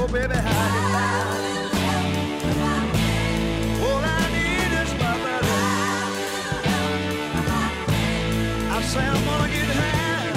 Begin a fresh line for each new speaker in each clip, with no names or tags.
Oh, baby, how you like? All I need is my buddy. I say I'm gonna get high.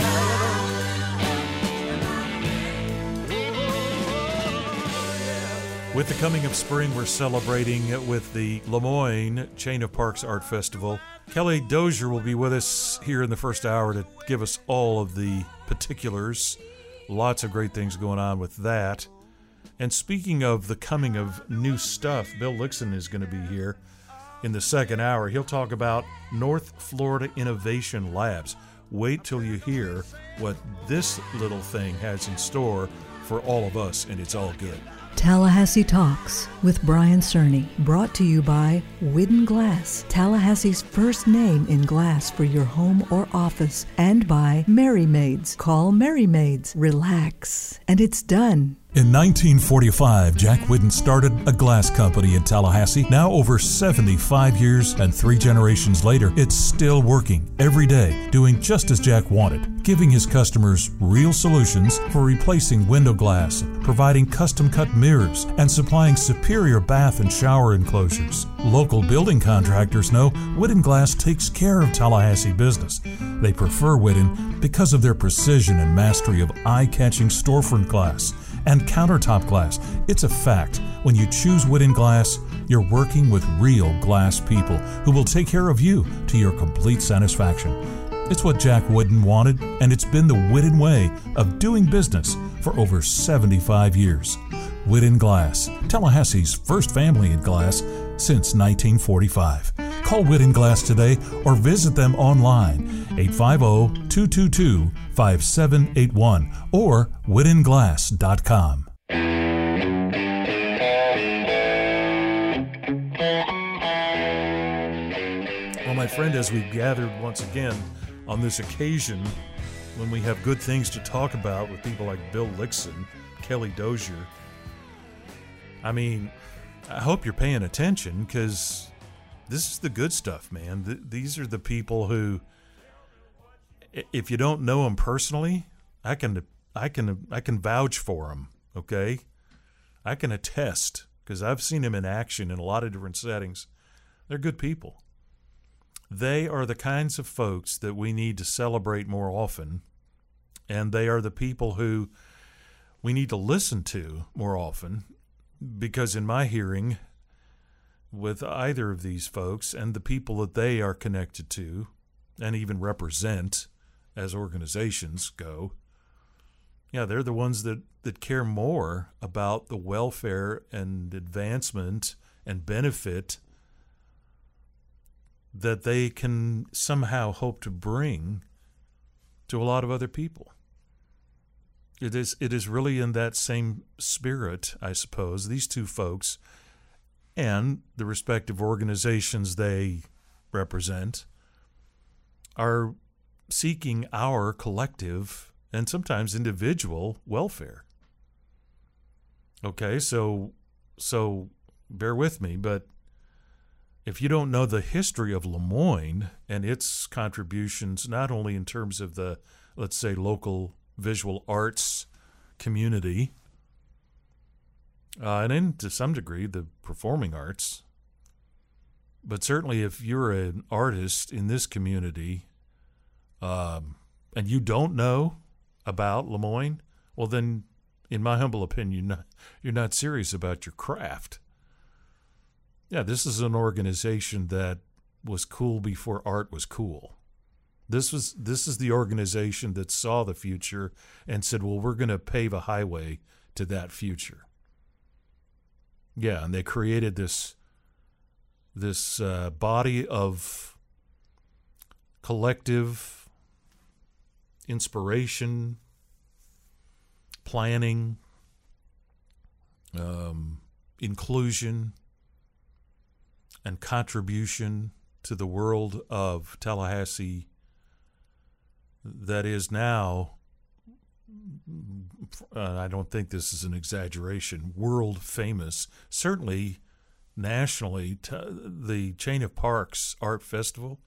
With the coming of spring, we're celebrating with the Lemoyne Chain of Parks Art Festival. Kelly Dozier will be with us here in the first hour to give us all of the particulars. Lots of great things going on with that. And speaking of the coming of new stuff, Bill Lixon is going to be here in the second hour. He'll talk about North Florida Innovation Labs. Wait till you hear what this little thing has in store for all of us, and it's all good.
Tallahassee Talks with Brian Cerny, brought to you by Widden Glass, Tallahassee's first name in glass for your home or office, and by Merry Maids. Call Merry Maids. Relax, and it's done.
In 1945, Jack Widden started a glass company in Tallahassee. Now over 75 years and 3 generations later, it's still working every day, doing just as Jack wanted, giving his customers real solutions for replacing window glass, providing custom-cut mirrors, and supplying superior bath and shower enclosures. Local building contractors know Widden Glass takes care of Tallahassee business. They prefer Widden because of their precision and mastery of eye-catching storefront glass and countertop glass. It's a fact. When you choose Widden Glass, you're working with real glass people who will take care of you to your complete satisfaction. It's what Jack Widden wanted, and it's been the Widden way of doing business for over 75 years. Widden Glass, Tallahassee's first family in glass since 1945. Call Widden Glass today or visit them online, 850-222-5781 or widdenglass.com. Well, my friend, as we've gathered once again on this occasion, when we have good things to talk about with people like Bill Lixon, Kelly Dozier, I mean, I hope you're paying attention, because this is the good stuff, man. These are the people who, if you don't know them personally, I can vouch for them. Okay, I can attest, because I've seen them in action in a lot of different settings. They're good people. They are the kinds of folks that we need to celebrate more often, and they are the people who we need to listen to more often, because in my hearing with either of these folks and the people that they are connected to and even represent as organizations go, yeah, they're the ones that care more about the welfare and advancement and benefit that they can somehow hope to bring to a lot of other people. It is really in that same spirit, I suppose. These two folks and the respective organizations they represent are seeking our collective and sometimes individual welfare. Okay, so bear with me, but if you don't know the history of Lemoyne and its contributions, not only in terms of the, let's say, local visual arts community, and then to some degree the performing arts, but certainly if you're an artist in this community and you don't know about Lemoyne, well then, in my humble opinion, you're not serious about your craft. Yeah, this is an organization that was cool before art was cool. This is the organization that saw the future and said, well, we're going to pave a highway to that future. Yeah, and they created this body of collective inspiration, planning, inclusion, and contribution to the world of Tallahassee that is now, I don't think this is an exaggeration, world famous, certainly nationally. The Chain of Parks Art Festival,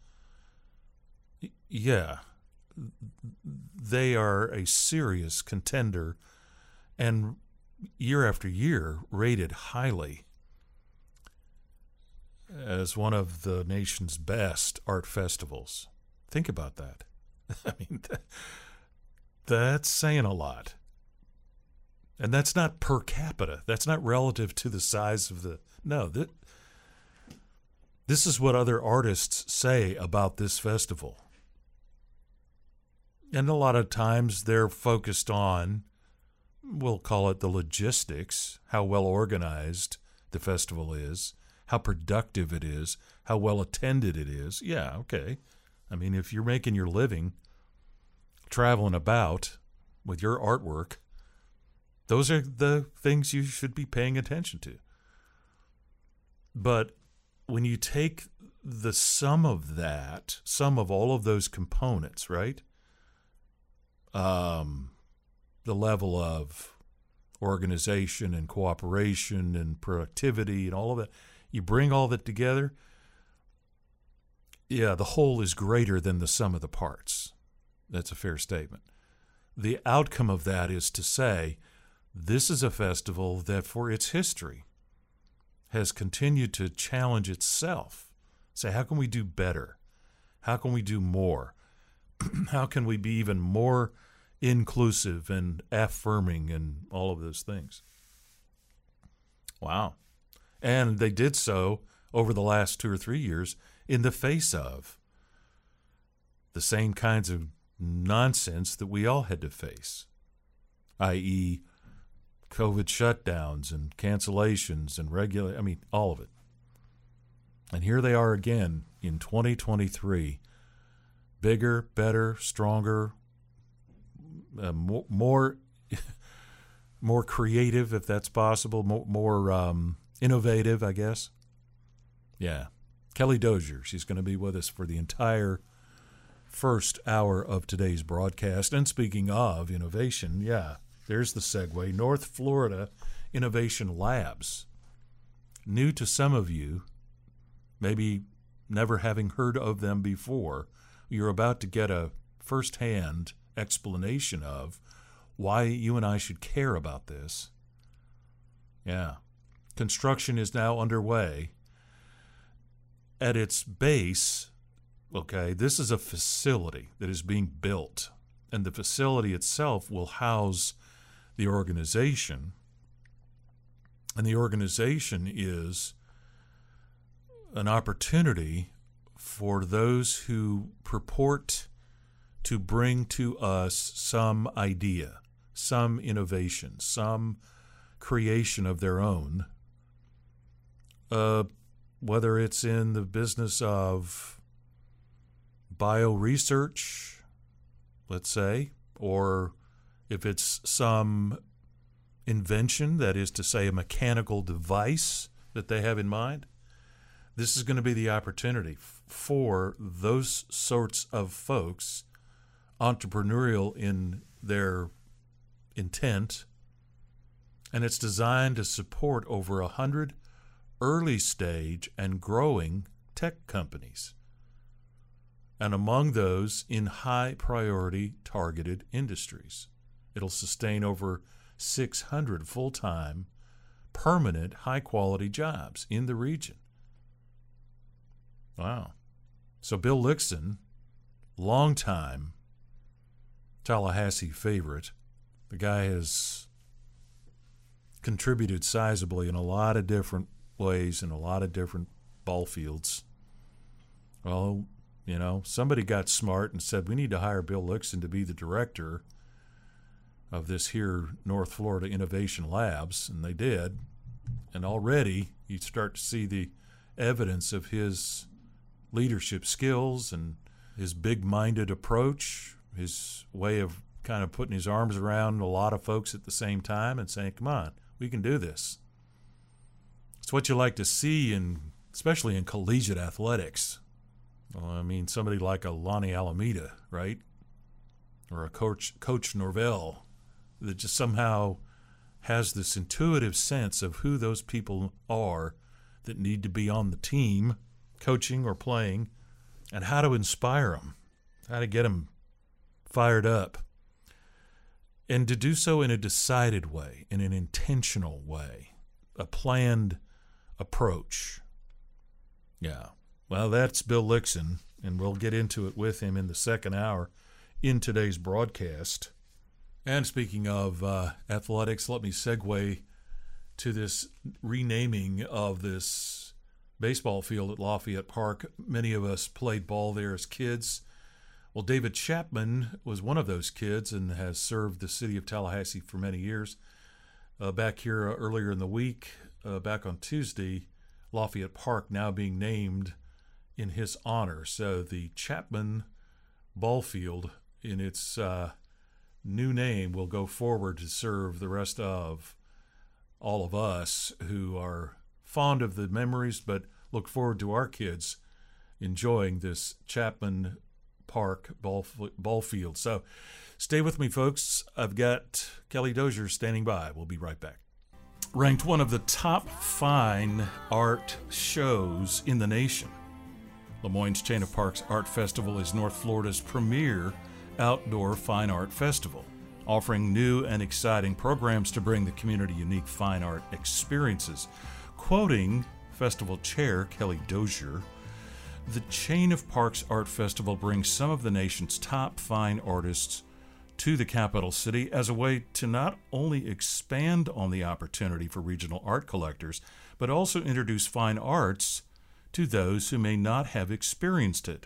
yeah, they are a serious contender and year after year rated highly as one of the nation's best art festivals. Think about that. I mean, that's saying a lot. And that's not per capita. That's not relative to the size of the... No, this is what other artists say about this festival. And a lot of times they're focused on, we'll call it the logistics, how well organized the festival is, how productive it is, how well attended it is. Yeah, okay. I mean, if you're making your living traveling about with your artwork, those are the things you should be paying attention to. But when you take the sum of that, sum of all of those components, right? The level of organization and cooperation and productivity and all of that, you bring all that together, yeah, the whole is greater than the sum of the parts. That's a fair statement. The outcome of that is to say, this is a festival that for its history has continued to challenge itself. Say, how can we do better? How can we do more? How can we be even more inclusive and affirming and all of those things? Wow. And they did so over the last 2 or 3 years in the face of the same kinds of nonsense that we all had to face, i.e., COVID shutdowns and cancellations and all of it. And here they are again in 2023, bigger, better, stronger, more creative, if that's possible, more innovative, I guess. Yeah. Kelly Dozier, she's going to be with us for the entire first hour of today's broadcast. And speaking of innovation, yeah, there's the segue. North Florida Innovation Labs. New to some of you, maybe never having heard of them before, you're about to get a first-hand explanation of why you and I should care about this. Yeah. Construction is now underway. At its base, okay, this is a facility that is being built, and the facility itself will house the organization, and the organization is an opportunity for those who purport to bring to us some idea, some innovation, some creation of their own, whether it's in the business of bioresearch, let's say, or if it's some invention, that is to say a mechanical device that they have in mind. This is going to be the opportunity for those sorts of folks, entrepreneurial in their intent, and it's designed to support over 100 early stage and growing tech companies, and among those in high priority targeted industries. It'll sustain over 600 full-time, permanent, high-quality jobs in the region. Wow. So Bill Lickson, longtime Tallahassee favorite, the guy has contributed sizably in a lot of different ways in a lot of different ball fields. Well, somebody got smart and said, we need to hire Bill Lickson to be the director of this here North Florida Innovation Labs, and they did. And already you start to see the evidence of his leadership skills and his big-minded approach, his way of kind of putting his arms around a lot of folks at the same time and saying, come on, we can do this. It's what you like to see, especially in collegiate athletics. Well, I mean, somebody like a Lonnie Alameda, right? Or a Coach Norvell, that just somehow has this intuitive sense of who those people are that need to be on the team, coaching or playing, and how to inspire them, how to get them fired up. and to do so in a decided way, in an intentional way, a planned approach. Yeah. Well, that's Bill Lickson, and we'll get into it with him in the second hour in today's broadcast. And speaking of athletics, let me segue to this renaming of this baseball field at Lafayette Park. Many of us played ball there as kids. Well, David Chapman was one of those kids and has served the city of Tallahassee for many years. Back here earlier in the week, back on Tuesday, Lafayette Park now being named in his honor. So the Chapman Ball Field in its new name will go forward to serve the rest of all of us who are fond of the memories but look forward to our kids enjoying this Chapman Park ball field. So stay with me, folks. I've got Kelly Dozier standing by. We'll be right back. Ranked one of the top fine art shows in the nation, Lemoyne's Chain of Parks Art Festival is North Florida's premier outdoor fine art festival, offering new and exciting programs to bring the community unique fine art experiences. Quoting festival chair Kelly Dozier, the Chain of Parks Art Festival brings some of the nation's top fine artists to the capital city as a way to not only expand on the opportunity for regional art collectors, but also introduce fine arts to those who may not have experienced it.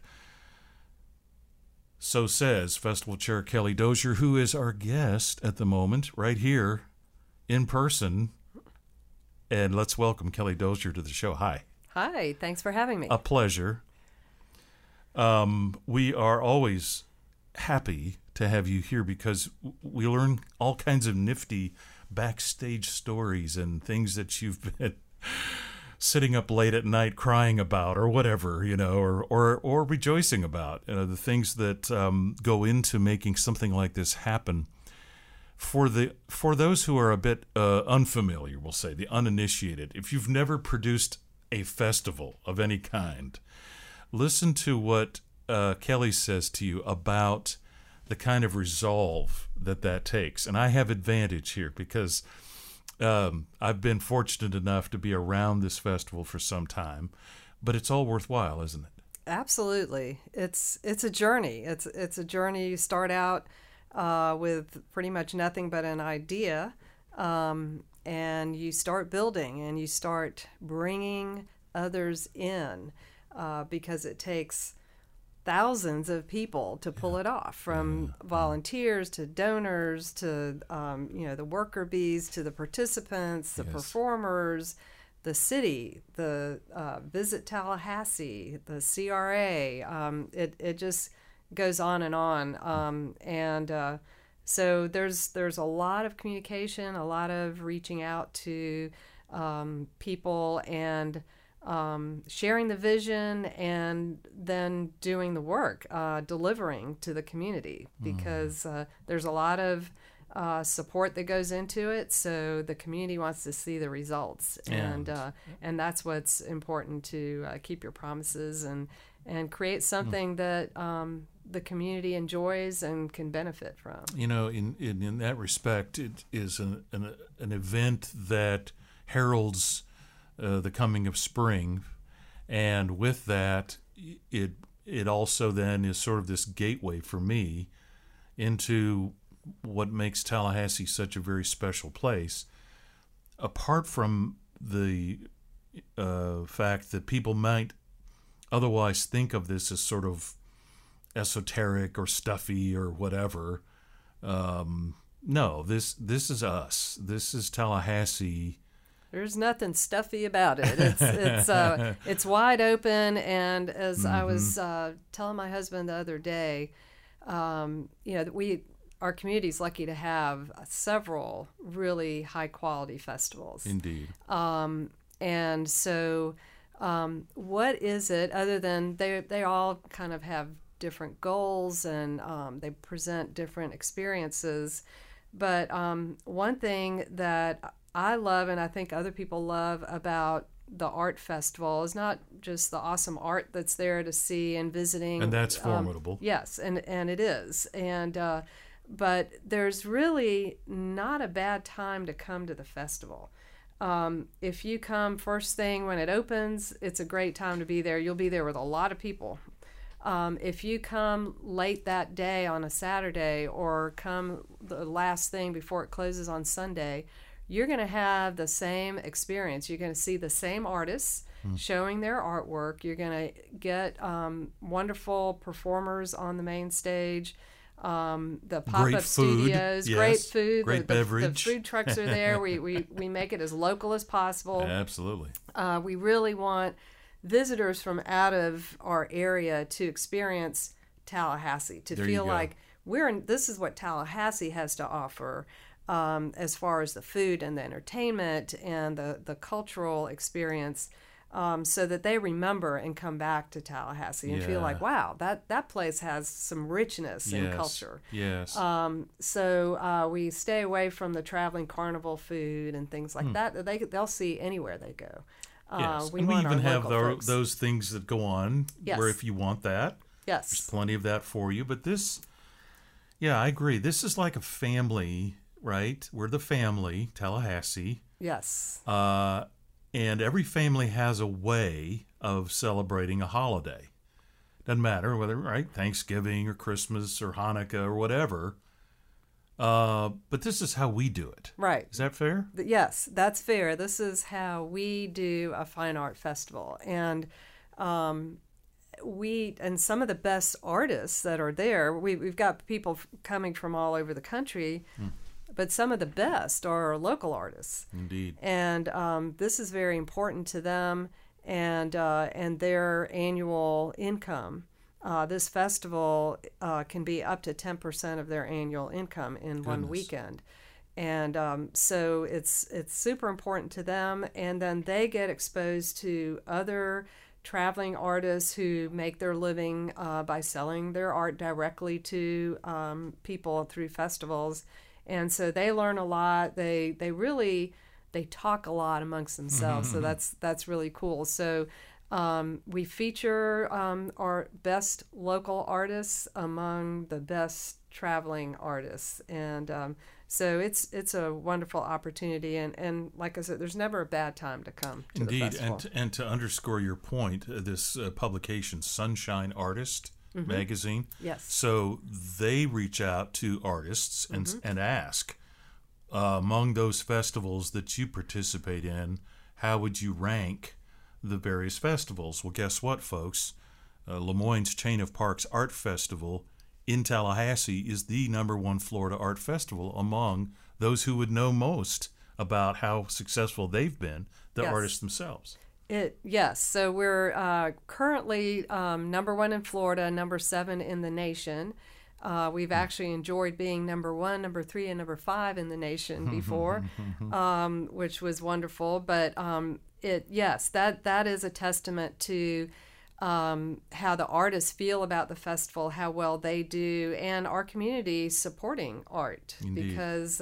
So says Festival Chair Kelly Dozier, who is our guest at the moment, right here in person. And let's welcome Kelly Dozier to the show. Hi.
Hi, thanks for having me.
A pleasure. We are always happy to have you here because we learn all kinds of nifty backstage stories and things that you've been sitting up late at night crying about or whatever, or rejoicing about, the things that go into making something like this happen. For those who are a bit unfamiliar, we'll say, the uninitiated, if you've never produced a festival of any kind, listen to what Kelly says to you about the kind of resolve that takes. And I have advantage here because I've been fortunate enough to be around this festival for some time, but it's all worthwhile, isn't it?
Absolutely. It's a journey. It's a journey. You start out with pretty much nothing but an idea, and you start building and you start bringing others in because it takes thousands of people to pull it off, from volunteers to donors to the worker bees to the participants, the performers, the city, the Visit Tallahassee, the CRA. It just goes on and on, so there's a lot of communication, a lot of reaching out to people and sharing the vision, and then doing the work, delivering to the community, because there's a lot of support that goes into it. So the community wants to see the results, and that's what's important, to keep your promises and create something that the community enjoys and can benefit from.
In that respect, it is an event that heralds the coming of spring, and with that, it also then is sort of this gateway for me into what makes Tallahassee such a very special place. Apart from the fact that people might otherwise think of this as sort of esoteric or stuffy or whatever, no, this is us. This is Tallahassee.
There's nothing stuffy about it. It's wide open, and as I was telling my husband the other day, our community's lucky to have several really high quality festivals.
Indeed.
And so, what is it other than they all kind of have different goals, and they present different experiences, but one thing that I love, and I think other people love, about the art festival is not just the awesome art that's there to see and visiting.
And that's formidable.
Yes, and it is. And But there's really not a bad time to come to the festival. If you come first thing when it opens, it's a great time to be there. You'll be there with a lot of people. If you come late that day on a Saturday or come the last thing before it closes on Sunday, you're going to have the same experience. You're going to see the same artists showing their artwork. You're going to get wonderful performers on the main stage. The pop-up studios,
yes.
great food,
great
the
beverage.
food trucks are there. We make it as local as possible.
Absolutely.
We really want visitors from out of our area to experience Tallahassee, to
There you
feel
go.
like this is what Tallahassee has to offer, as far as the food and the entertainment and the cultural experience. So that they remember and come back to Tallahassee and feel
Yeah.
like, wow, that place has some richness in
Yes.
culture.
Yes.
So we stay away from the traveling carnival food and things like that. They'll see anywhere they go.
Yes.
We
And we
want our
even have
local folks.
those things that go on
Yes.
where if you want that, there's
Yes.
plenty of that for you. But this, yeah, I agree. This is like a family, right? We're the family, Tallahassee.
Yes.
And every family has a way of celebrating a holiday. Doesn't matter whether, right, Thanksgiving or Christmas or Hanukkah or whatever. But this is how we do it.
Right.
Is that fair?
Yes, that's fair. This is how we do a fine art festival. And some of the best artists that are there, we've got people coming from all over the country, but some of the best are local artists.
Indeed.
And this is very important to them and their annual income. This festival can be up to 10% of their annual income in one
Goodness.
weekend. And so it's super important to them. And then they get exposed to other traveling artists who make their living by selling their art directly to people through festivals. And so they learn a lot. They talk a lot amongst themselves. So that's really cool. So we feature our best local artists among the best traveling artists. And so it's a wonderful opportunity. And like I said, there's never a bad time to come to the
Indeed.
festival.
And to underscore your point, this publication, Sunshine Artist magazine.
Yes.
So they reach out to artists and ask, among those festivals that you participate in, how would you rank the various festivals? Well, guess what, folks? Lemoyne's Chain of Parks Art Festival in Tallahassee is the #1 Florida art festival among those who would know most about how successful they've been, the
Yes.
artists themselves.
Yes. So we're currently #1 in Florida, #7 in the nation. We've actually enjoyed being #1, #3, and #5 in the nation before, which was wonderful. But that is a testament to how the artists feel about the festival, how well they do, and our community supporting art.
Indeed.
Because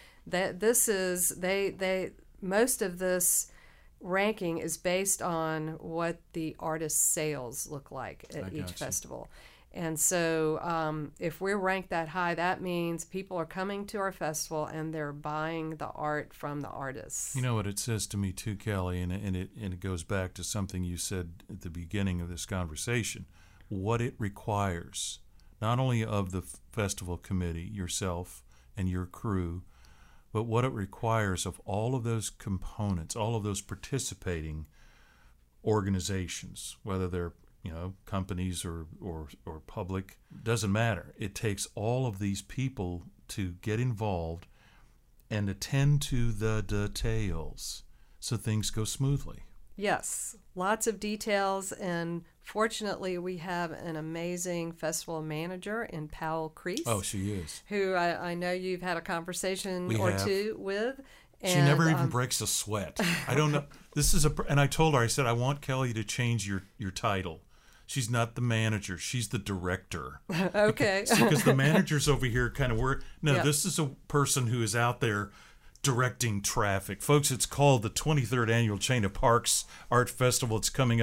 most of this ranking is based on what the artist's sales look like at each
gotcha.
festival. And so if we're ranked that high, that means people are coming to our festival and they're buying the art from the artists.
You know what it says to me too, Kelly, and it goes back to something you said at the beginning of this conversation. What it requires, not only of the festival committee, yourself and your crew, but what it requires of all of those components, all of those participating organizations, whether they're companies or public, doesn't matter. It takes all of these people to get involved and attend to the details so things go smoothly.
Yes, lots of details, and fortunately we have an amazing festival manager in Powell Crease.
Oh, she is.
Who I know you've had a conversation
We
or
have.
two with.
She
And,
never even breaks a sweat. I don't know. And I told her, I said, I want Kelly to change your title. She's not the manager. She's the director.
Okay.
Because the manager's over here kind of work. No,
Yeah.
This is a person who is out there directing traffic. Folks, it's called the 23rd Annual Chain of Parks Art Festival. It's coming up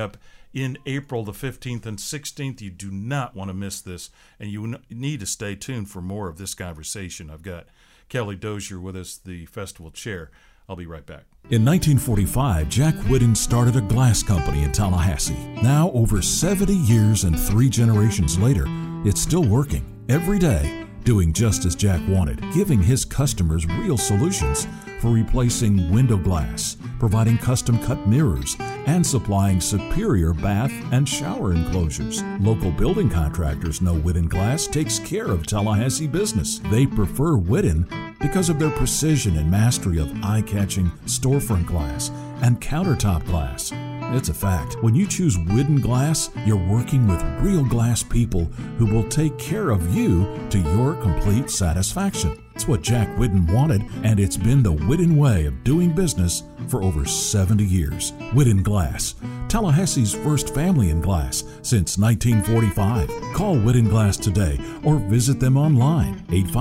in April the 15th and 16th. You do not want to miss this, and you need to stay tuned for more of this conversation. I've got Kelly Dozier with us, the festival chair. I'll be right back.
In 1945, Jack Whitten started a glass company in Tallahassee. Now, over 70 years and 3 generations later, it's still working every day, doing just as Jack wanted, giving his customers real solutions for replacing window glass, providing custom-cut mirrors, and supplying superior bath and shower enclosures. Local building contractors know Whitten Glass takes care of Tallahassee business. They prefer Whitten because of their precision and mastery of eye-catching storefront glass and countertop glass. It's a fact. When you choose Whitten Glass, you're working with real glass people who will take care of you to your complete satisfaction. It's what Jack Whitten wanted, and it's been the Whitten way of doing business for over 70 years. Whitten Glass, Tallahassee's first family in glass since 1945. Call Whitten Glass today or visit them online,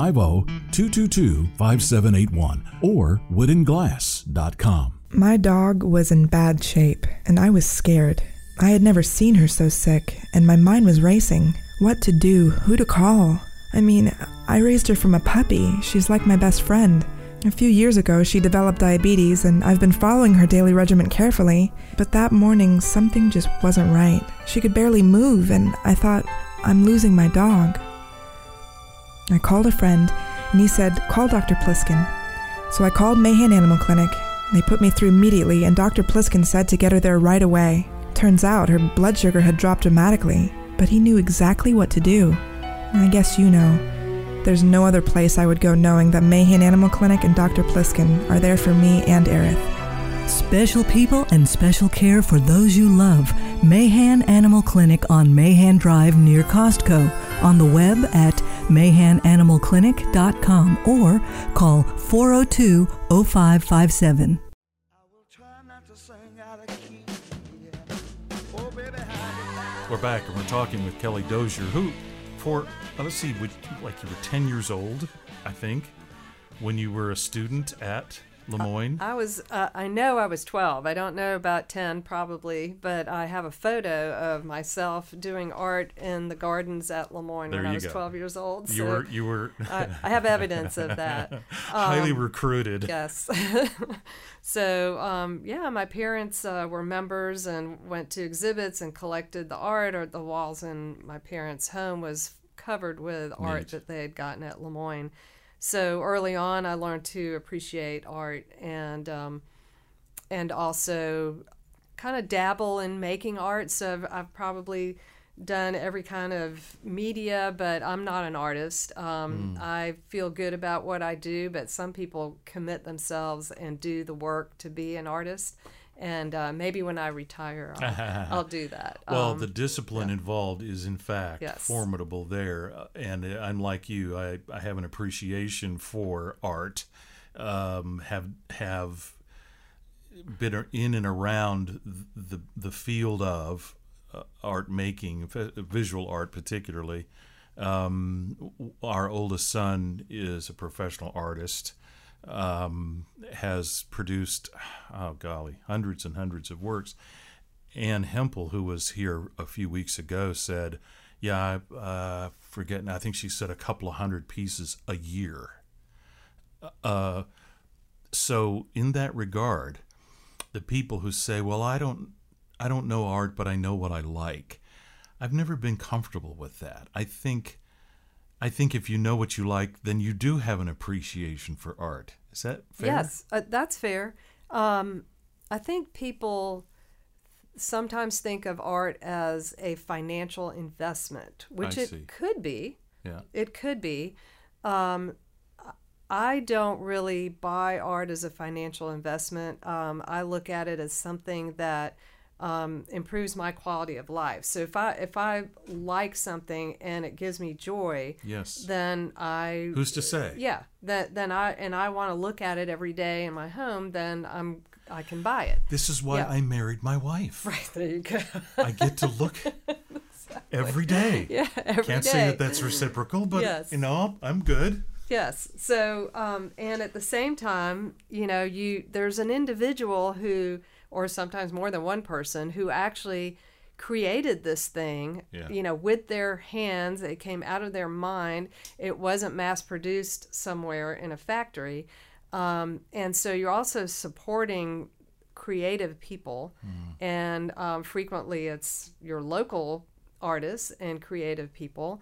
850-222-5781 or whittenglass.com.
My dog was in bad shape, and I was scared. I had never seen her so sick, and my mind was racing. What to do? Who to call? I mean, I raised her from a puppy. She's like my best friend. A few years ago, she developed diabetes, and I've been following her daily regimen carefully. But that morning, something just wasn't right. She could barely move, and I thought, I'm losing my dog. I called a friend, and he said, call Dr. Pliskin. So I called Mahan Animal Clinic. They put me through immediately, and Dr. Pliskin said to get her there right away. Turns out her blood sugar had dropped dramatically, but he knew exactly what to do. I guess you know. There's no other place I would go knowing that Mahan Animal Clinic and Dr. Pliskin are there for me and Aerith.
Special people and special care for those you love. Mahan Animal Clinic on Mahan Drive near Costco. On the web at mahananimalclinic.com or call 402-0557.
We're back, and we're talking with Kelly Dozier, who, let's see, you were 10 years old, I think, when you were a student at Lemoyne.
I know I was 12. I don't know about 10 probably, but I have a photo of myself doing art in the gardens at Lemoyne when I was 12 years old.
You were
I have evidence of that.
Highly recruited.
Yes. So, my parents were members and went to exhibits and collected the art. Or the walls in my parents' home was covered with art that they had gotten at Lemoyne. So early on, I learned to appreciate art and also kind of dabble in making art. So I've probably done every kind of media, but I'm not an artist. I feel good about what I do, but some people commit themselves and do the work to be an artist. And maybe when I retire, I'll do that.
Well, the discipline involved is, in fact,
Yes.
formidable there. And unlike you, I have an appreciation for art, have been in and around the field of art making, visual art particularly. Our oldest son is a professional artist. Has produced, hundreds and hundreds of works. Ann Hempel, who was here a few weeks ago, said, I think she said a couple of hundred pieces a year. So in that regard, the people who say, well, I don't know art, but I know what I like. I've never been comfortable with that. I think if you know what you like, then you do have an appreciation for art. Is that fair?
Yes, that's fair. I think people sometimes think of art as a financial investment, which it could be.
Yeah.
It could be. I don't really buy art as a financial investment. I look at it as something that improves my quality of life. So if I like something and it gives me joy,
yes,
then
who's to say?
Yeah, then I want to look at it every day in my home. Then I can buy it.
This is why I married my wife.
Right, there you go.
I get to look every day.
Yeah, every
Can't
day.
say that that's reciprocal, but
Yes.
I'm good.
Yes. So and at the same time, there's an individual who, or sometimes more than one person, who actually created this thing,
Yeah.
you know, with their hands. It came out of their mind. It wasn't mass produced somewhere in a factory. And so you're also supporting creative people, and frequently it's your local artists and creative people.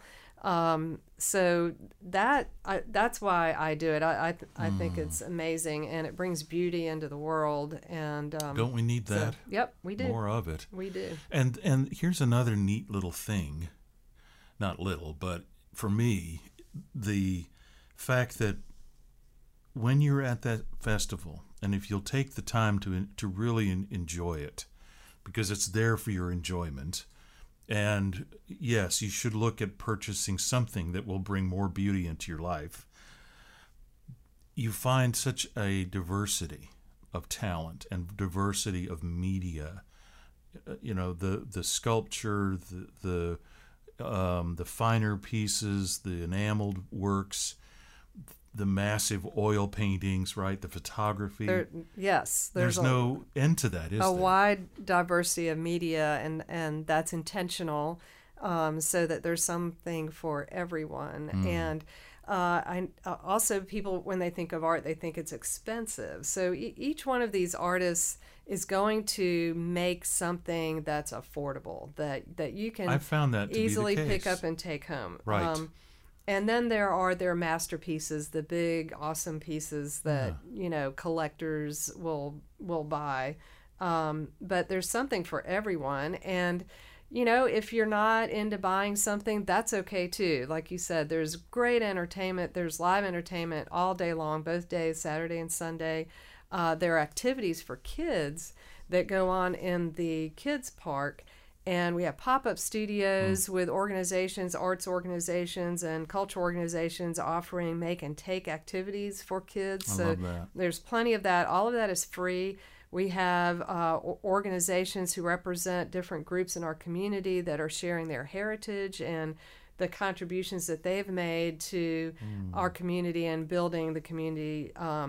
So that's why I do it. I think it's amazing, and it brings beauty into the world. And
Don't we need
so,
that?
yep, we do.
More of it.
We do.
And here's another neat little thing, not little, but for me, the fact that when you're at that festival, and if you'll take the time to really enjoy it, because it's there for your enjoyment, and yes, you should look at purchasing something that will bring more beauty into your life. You find such a diversity of talent and diversity of media. You know, the sculpture, the finer pieces, the enameled works, the massive oil paintings, right? The photography.
Yes,
There's no end to that, is
a
there?
wide diversity of media, and that's intentional, so that there's something for everyone. And also people, when they think of art, they think it's expensive. So each one of these artists is going to make something that's affordable, that you can
I found that to
easily
be the case.
pick up and take home.
Right.
And then there are their masterpieces, the big, awesome pieces that you know collectors will buy. But there's something for everyone, and you know, if you're not into buying something, that's okay too. Like you said, there's great entertainment. There's live entertainment all day long, both days, Saturday and Sunday. There are activities for kids that go on in the kids park. And we have pop-up studios with organizations, arts organizations, and cultural organizations offering make and take activities for kids.
I
so
love that.
there's plenty of that. All of that is free. We have organizations who represent different groups in our community that are sharing their heritage and the contributions that they've made to our community and building the community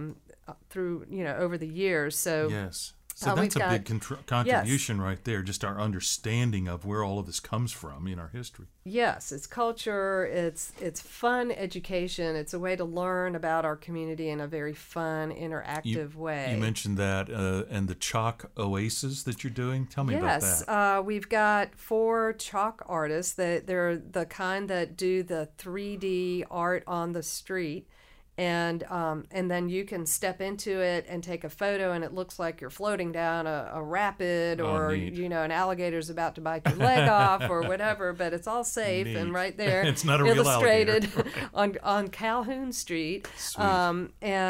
through, you know, over the years. So
Yes. So
we've
that's a
got-
big contribution right there, just our understanding of where all of this comes from in our history.
yes, it's culture, it's fun education. It's a way to learn about our community in a very fun, interactive way.
You mentioned that, and the chalk oasis that you're doing. Tell me about
Yes,
that.
we've got 4 chalk artists. They're the kind that do the 3D art on the street. And then you can step into it and take a photo, and it looks like you're floating down a rapid, or
neat.
you know, an alligator's about to bite your leg off, or whatever. But it's all safe
Neat.
and right there,
It's not a real
illustrated
alligator.
on Calhoun Street.
Sweet.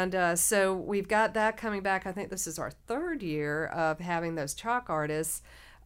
So we've got that coming back. I think this is our 3rd year of having those chalk artists.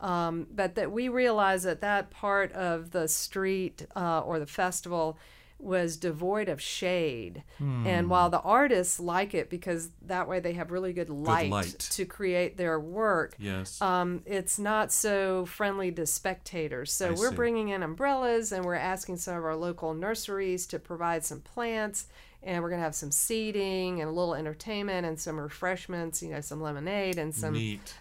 But that we realize that part of the street or the festival was devoid of shade. And while the artists like it because that way they have really good light. To create their work,
Yes.
it's not so friendly to spectators. So
I
we're
see.
bringing in umbrellas, and we're asking some of our local nurseries to provide some plants, and we're going to have some seating and a little entertainment and some refreshments, you know, some lemonade and some
Neat.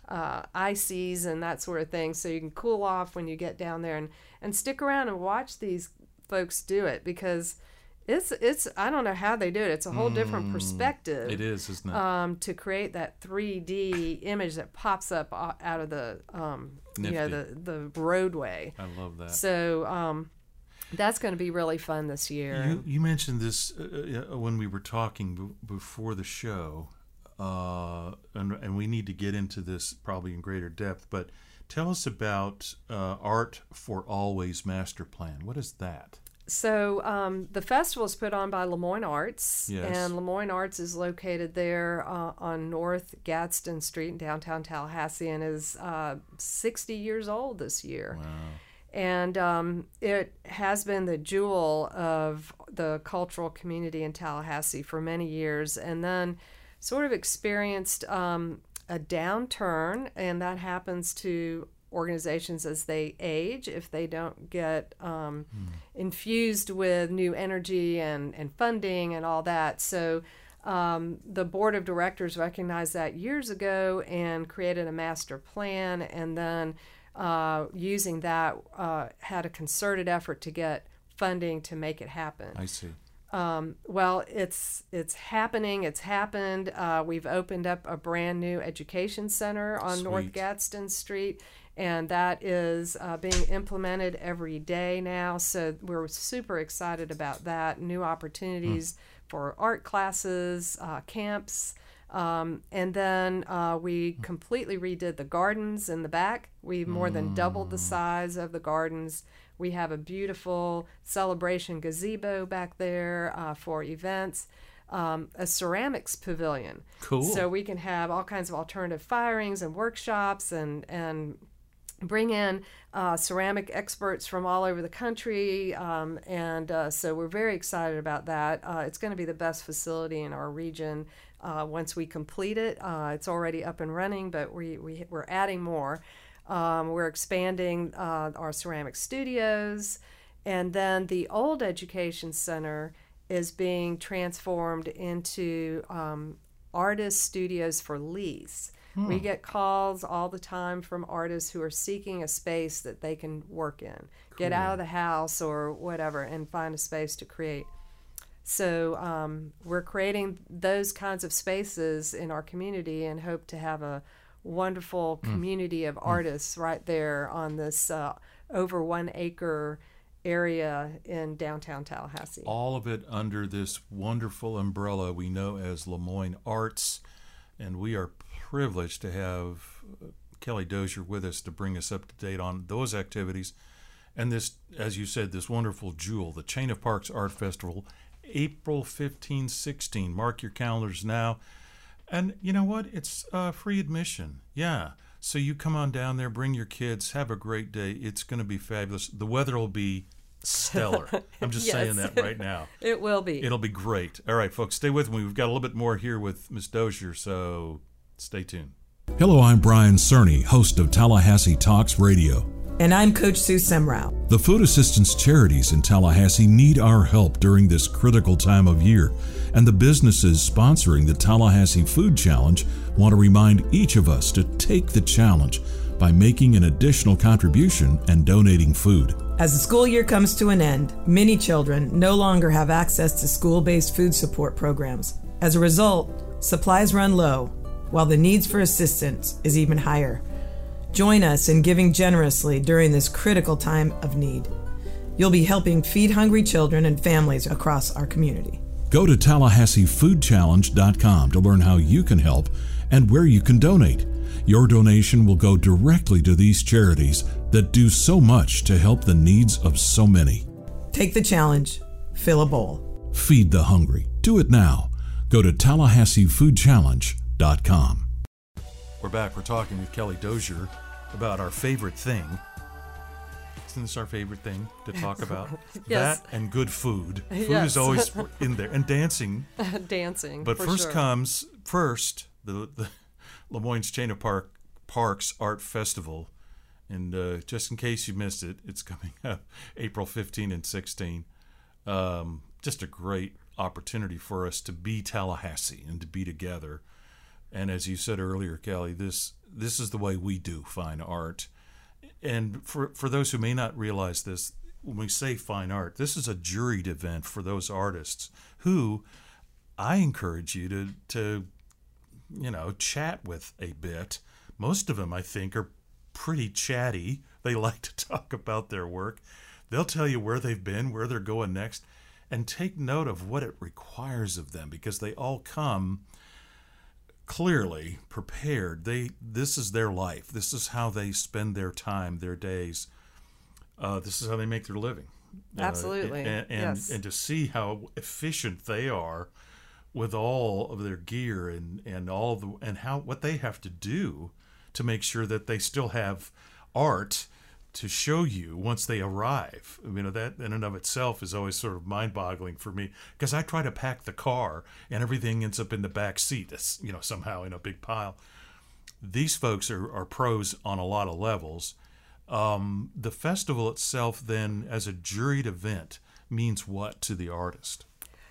ices and that sort of thing, so you can cool off when you get down there, and stick around and watch these folks do it, because it's I don't know how they do it. It's a whole different perspective.
It is, isn't it?
To create that 3D image that pops up out of the you know, the roadway.
I love that.
So that's going to be really fun this year.
You mentioned this when we were talking before the show, and we need to get into this probably in greater depth, but tell us about Art for Always Master Plan. What is that?
So the festival is put on by Lemoyne Arts,
Yes.
and Lemoyne Arts is located there on North Gadsden Street in downtown Tallahassee, and is 60 years old this year.
Wow.
And it has been the jewel of the cultural community in Tallahassee for many years, and then sort of experienced a downturn, and that happens to organizations as they age if they don't get infused with new energy and funding and all that. So the board of directors recognized that years ago and created a master plan, and then using that, had a concerted effort to get funding to make it happen.
I see.
Well, it's happening. It's happened. We've opened up a brand new education center on North
Sweet.
Gadsden Street, and that is being implemented every day now. So we're super excited about that. New opportunities for art classes, camps. And then we completely redid the gardens in the back. We more than doubled the size of the gardens. We have a beautiful celebration gazebo back there for events, a ceramics pavilion.
Cool.
So we can have all kinds of alternative firings and workshops and bring in ceramic experts from all over the country. So we're very excited about that. It's going to be the best facility in our region once we complete it. It's already up and running, but we're adding more. We're expanding our ceramic studios, and then the old education center is being transformed into artist studios for lease. We get calls all the time from artists who are seeking a space that they can work in, get out of the house or whatever, and find a space to create. So we're creating those kinds of spaces in our community and hope to have a wonderful community of artists right there on this over 1 acre area in downtown Tallahassee.
All of it under this wonderful umbrella we know as Lemoyne Arts, and we are privileged to have Kelly Dozier with us to bring us up to date on those activities. And this, as you said, this wonderful jewel, the Chain of Parks Art Festival, April 15, 16. Mark your calendars now. And you know what? It's free admission. Yeah. So you come on down there, bring your kids, have a great day. It's going to be fabulous. The weather will be stellar. I'm just saying that right now.
It will be.
It'll be great. All right, folks, stay with me. We've got a little bit more here with Ms. Dozier, so stay tuned.
Hello, I'm Brian Cerny, host of Tallahassee Talks Radio.
And I'm Coach Sue Semrau.
The food assistance charities in Tallahassee need our help during this critical time of year, and the businesses sponsoring the Tallahassee Food Challenge want to remind each of us to take the challenge by making an additional contribution and donating food.
As the school year comes to an end, many children no longer have access to school-based food support programs. As a result, supplies run low, while the needs for assistance is even higher. Join us in giving generously during this critical time of need. You'll be helping feed hungry children and families across our community.
Go to TallahasseeFoodChallenge.com to learn how you can help and where you can donate. Your donation will go directly to these charities that do so much to help the needs of so many.
Take the challenge. Fill a bowl.
Feed the hungry. Do it now. Go to TallahasseeFoodChallenge.com.
We're back. We're talking with Kelly Dozier about our favorite thing. Isn't this our favorite thing to talk about?
Yes.
That and good food. Food
Yes.
is always in there. And dancing.
Dancing.
But
for
first
sure.
comes the Lemoyne's Chain of Parks Art Festival. And just in case you missed it, it's coming up April 15 and 16. Just a great opportunity for us to be Tallahassee and to be together. And as you said earlier, Kelly, this is the way we do fine art. And for those who may not realize this, when we say fine art, this is a juried event for those artists who I encourage you to chat with a bit. Most of them, I think, are pretty chatty. They like to talk about their work. They'll tell you where they've been, where they're going next, and take note of what it requires of them, because they all come clearly prepared. This is their life. This is how they spend their time, their days. This is how they make their living.
Absolutely. Yes.
And to see how efficient they are with all of their gear and all what they have to do to make sure that they still have art to show you once they arrive. That in and of itself is always sort of mind-boggling for me, because I try to pack the car and everything ends up in the back seat. It's, somehow in a big pile. These folks are pros on a lot of levels. The festival itself then, as a juried event, means what to the artist?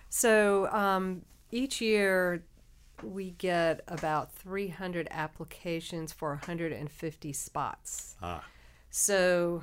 So each year we get about 300 applications for 150 spots. So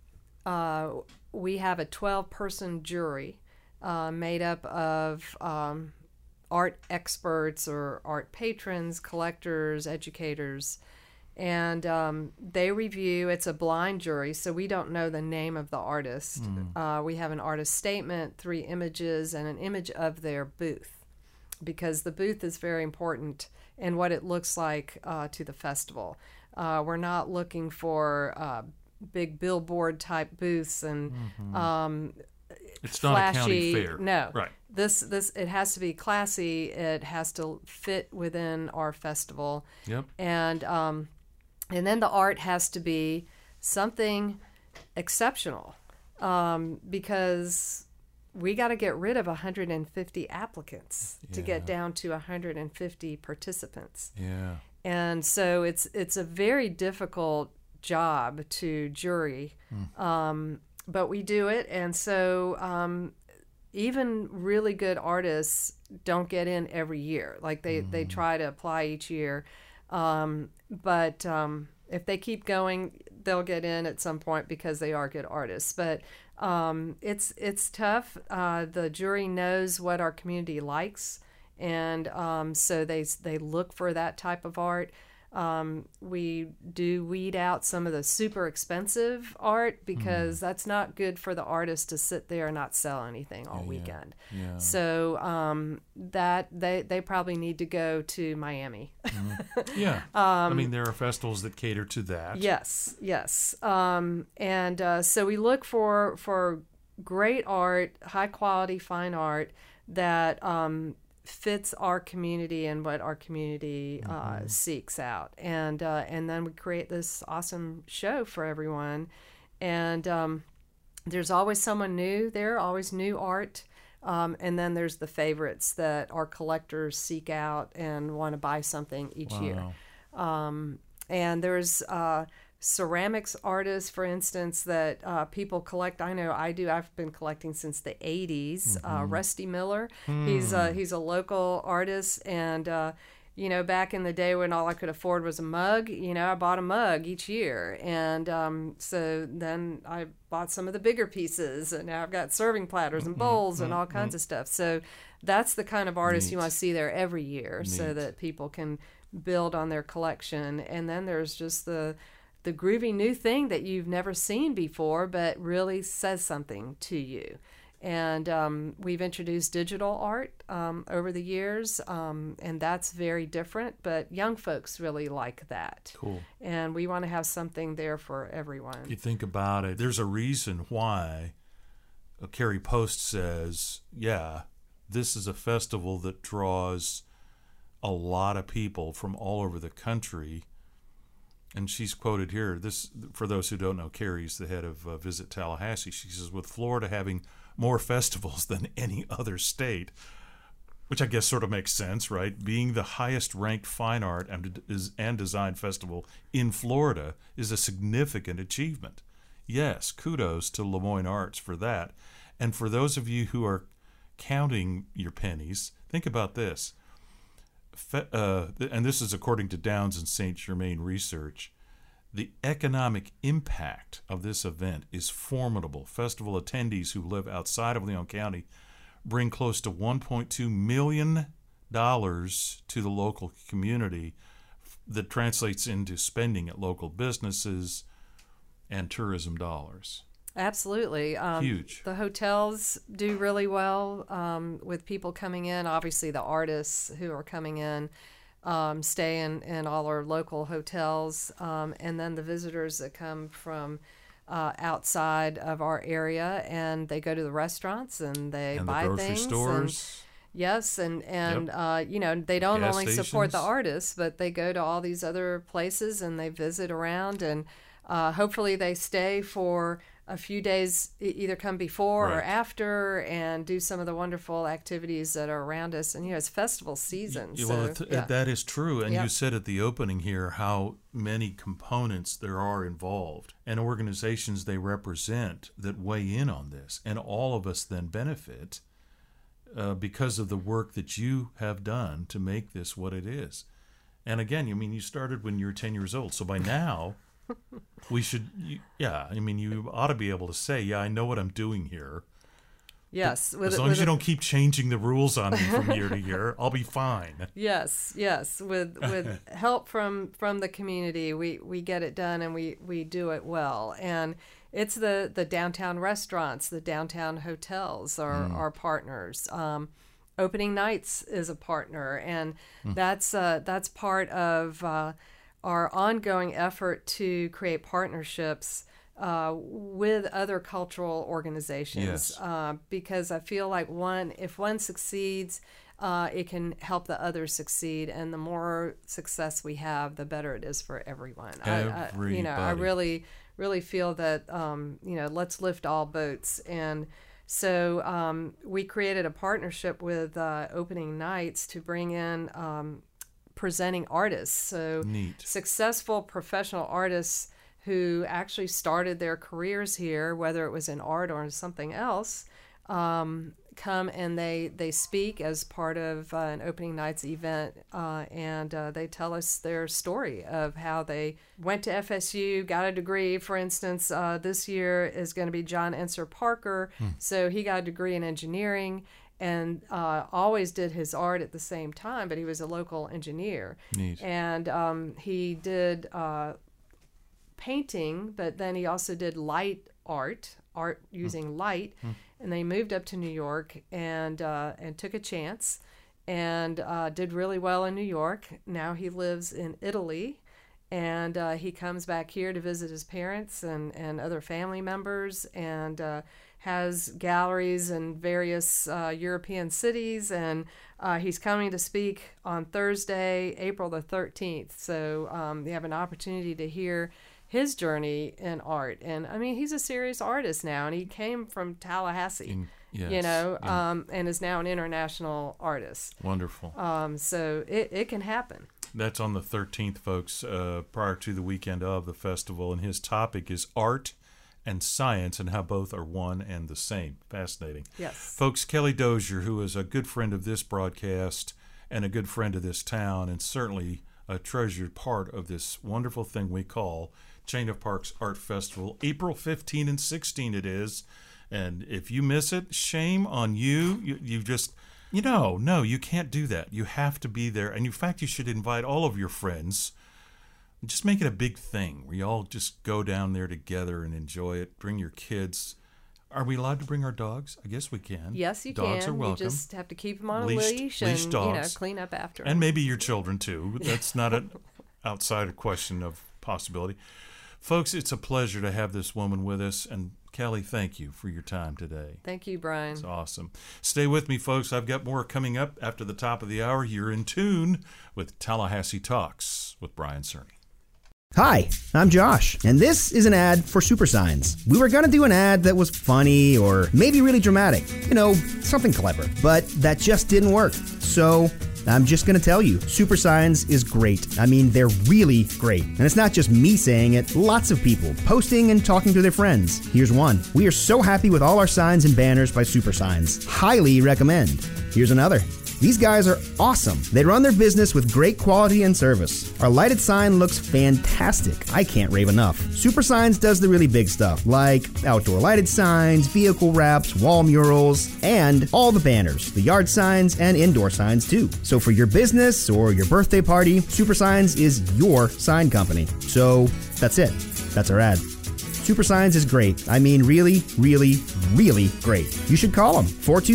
we have a 12-person jury made up of art experts or art patrons, collectors, educators, and they review. It's a blind jury, so we don't know the name of the artist. We have an artist statement, 3 images, and an image of their booth, because the booth is very important in what it looks like to the festival. We're not looking for big billboard type booths and
It's
flashy.
not a county fair.
No,
Right.
This it has to be classy. It has to fit within our festival.
Yep.
And then the art has to be something exceptional, because we got to get rid of 150 applicants to get down to 150 participants.
Yeah.
And so it's a very difficult job to jury, but we do it. And so even really good artists don't get in every year. Like they try to apply each year, but if they keep going, they'll get in at some point because they are good artists. But it's tough. The jury knows what our community likes, and so they look for that type of art. We do weed out some of the super expensive art because that's not good for the artist to sit there and not sell anything all weekend.
Yeah.
So that they probably need to go to Miami.
Yeah. I mean, there are festivals that cater to that.
Yes. And so we look for great art, high quality, fine art that fits our community and what our community seeks out, and then we create this awesome show for everyone. And there's always someone new there, always new art, and then there's the favorites that our collectors seek out and want to buy something each year. And there's ceramics artists, for instance, that people collect. I know I do. I've been collecting since the 80s. Rusty Miller, he's a local artist, and back in the day when all I could afford was a mug, I bought a mug each year, and so then I bought some of the bigger pieces, and now I've got serving platters and bowls and all kinds of stuff. So that's the kind of artist you want to see there every year, so that people can build on their collection. And then there's just the groovy new thing that you've never seen before, but really says something to you. And we've introduced digital art over the years, and that's very different, but young folks really like that.
Cool.
And we want to have something there for everyone.
You think about it, there's a reason why Carrie Post says, this is a festival that draws a lot of people from all over the country. And she's quoted here, this, for those who don't know, Carrie's the head of Visit Tallahassee. She says, with Florida having more festivals than any other state, which I guess sort of makes sense, right? Being the highest ranked fine art and design festival in Florida is a significant achievement. Yes, kudos to Lemoyne Arts for that. And for those of you who are counting your pennies, think about this. And this is according to Downs and St. Germain research, the economic impact of this event is formidable. Festival attendees who live outside of Leon County bring close to $1.2 million to the local community. That translates into spending at local businesses and tourism dollars.
Absolutely.
Huge.
The hotels do really well with people coming in. Obviously, the artists who are coming in stay in all our local hotels. And then the visitors that come from outside of our area, and they go to the restaurants and they buy
the grocery
things.
stores.
Yes, and
Yep.
They don't
Gas
only support the
stations.
artists, but they go to all these other places and they visit around, and hopefully they stay for a few days, either come before or
Right.
after, and do some of the wonderful activities that are around us. And it's festival season.
Well,
So,
that is true. And
Yeah.
you said at the opening here how many components there are involved and organizations they represent that weigh in on this. And all of us then benefit because of the work that you have done to make this what it is. And again, you started when you were 10 years old. So by now, We should, yeah. I mean, you ought to be able to say, "Yeah, I know what I'm doing here."
Yes,
As long as you don't keep changing the rules on me from year to year, I'll be fine.
Yes. With help from the community, we get it done, and we do it well. And it's the downtown restaurants, the downtown hotels are our partners. Opening Nights is a partner, and that's part of our ongoing effort to create partnerships with other cultural organizations.
Yes.
Because I feel like if one succeeds, it can help the others succeed, and the more success we have, the better it is for everyone. I really feel that let's lift all boats. And so we created a partnership with Opening Nights to bring in presenting artists. So
Neat.
Successful professional artists who actually started their careers here, whether it was in art or in something else, come and they speak as part of an Opening Nights event, and they tell us their story of how they went to FSU, got a degree. For instance, this year is going to be John Enser Parker, so he got a degree in engineering and always did his art at the same time, but he was a local engineer.
Neat.
And he did painting, but then he also did art using light. And they moved up to New York and took a chance and did really well in New York. Now he lives in Italy, and he comes back here to visit his parents and other family members, and has galleries in various European cities. And he's coming to speak on Thursday, April the 13th. So you have an opportunity to hear his journey in art. And I mean, he's a serious artist now, and he came from Tallahassee, and is now an international artist.
Wonderful.
So it can happen.
That's on the 13th, folks, prior to the weekend of the festival. And his topic is art and science, and how both are one and the same. Fascinating.
Yes.
Folks, Kelly Dozier, who is a good friend of this broadcast and a good friend of this town, and certainly a treasured part of this wonderful thing we call Chain of Parks Art Festival. April 15 and 16 it is. And if you miss it, shame on you. You just, no, you can't do that. You have to be there. And in fact, you should invite all of your friends. Just make it a big thing where you all just go down there together and enjoy it. Bring your kids. Are we allowed to bring our dogs? I guess we can.
Yes, you
dogs
can.
are welcome.
You just have to keep them on a leash and
dogs.
clean up after.
And maybe your children too. That's not an outside question of possibility. Folks, it's a pleasure to have this woman with us. And Kelly, thank you for your time today.
Thank you, Brian.
It's awesome. Stay with me, folks. I've got more coming up after the top of the hour. You're in tune with Tallahassee Talks with Brian Cerny.
Hi, I'm Josh, and this is an ad for Super Signs. We were going to do an ad that was funny or maybe really dramatic, something clever, but that just didn't work. So I'm just going to tell you, Super Signs is great. I mean, they're really great. And it's not just me saying it, lots of people posting and talking to their friends. Here's one. We are so happy with all our signs and banners by Super Signs. Highly recommend. Here's another. These guys are awesome. They run their business with great quality and service. Our lighted sign looks fantastic. I can't rave enough. Super Signs does the really big stuff, like outdoor lighted signs, vehicle wraps, wall murals, and all the banners, the yard signs, and indoor signs too. So for your business or your birthday party, Super Signs is your sign company. So that's it. That's our ad. Super Signs is great. I mean, really, really, really great. You should call them,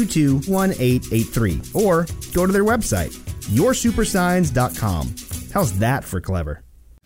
422-1883, or go to their website, yoursupersigns.com. How's that for clever?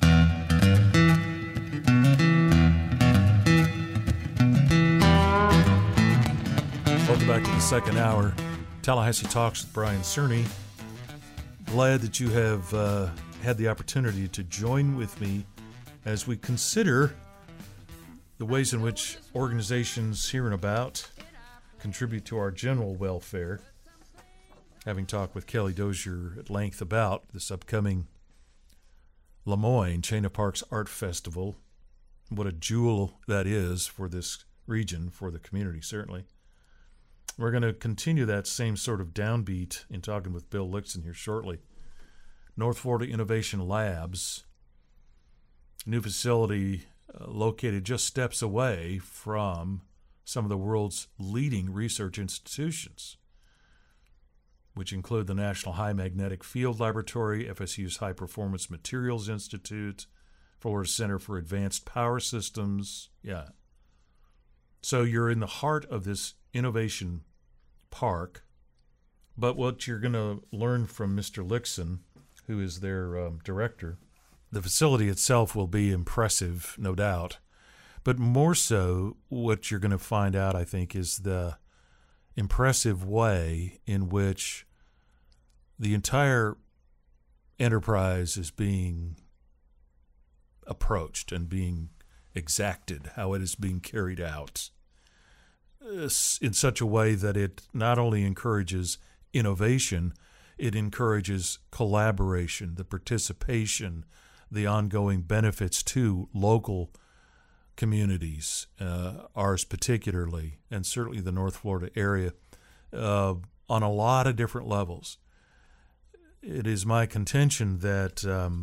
Welcome back to the second hour. Tallahassee Talks with Brian Cerny. Glad that you have had the opportunity to join with me as we consider the ways in which organizations here and about contribute to our general welfare. Having talked with Kelly Dozier at length about this upcoming Lemoyne Chain of Parks Art Festival, what a jewel that is for this region, for the community, certainly. We're going to continue that same sort of downbeat in talking with Bill Lixon here shortly. North Florida Innovation Labs, new facility located just steps away from some of the world's leading research institutions, which include the National High Magnetic Field Laboratory, FSU's High Performance Materials Institute, Florida Center for Advanced Power Systems. Yeah. So you're in the heart of this innovation park. But what you're going to learn from Mr. Lixon, who is their director, the facility itself will be impressive, no doubt. But more so, what you're going to find out, I think, is the impressive way in which the entire enterprise is being approached and being exacted, how it is being carried out in such a way that it not only encourages innovation, it encourages collaboration, the participation, the ongoing benefits to local communities, ours particularly, and certainly the North Florida area, on a lot of different levels. It is my contention that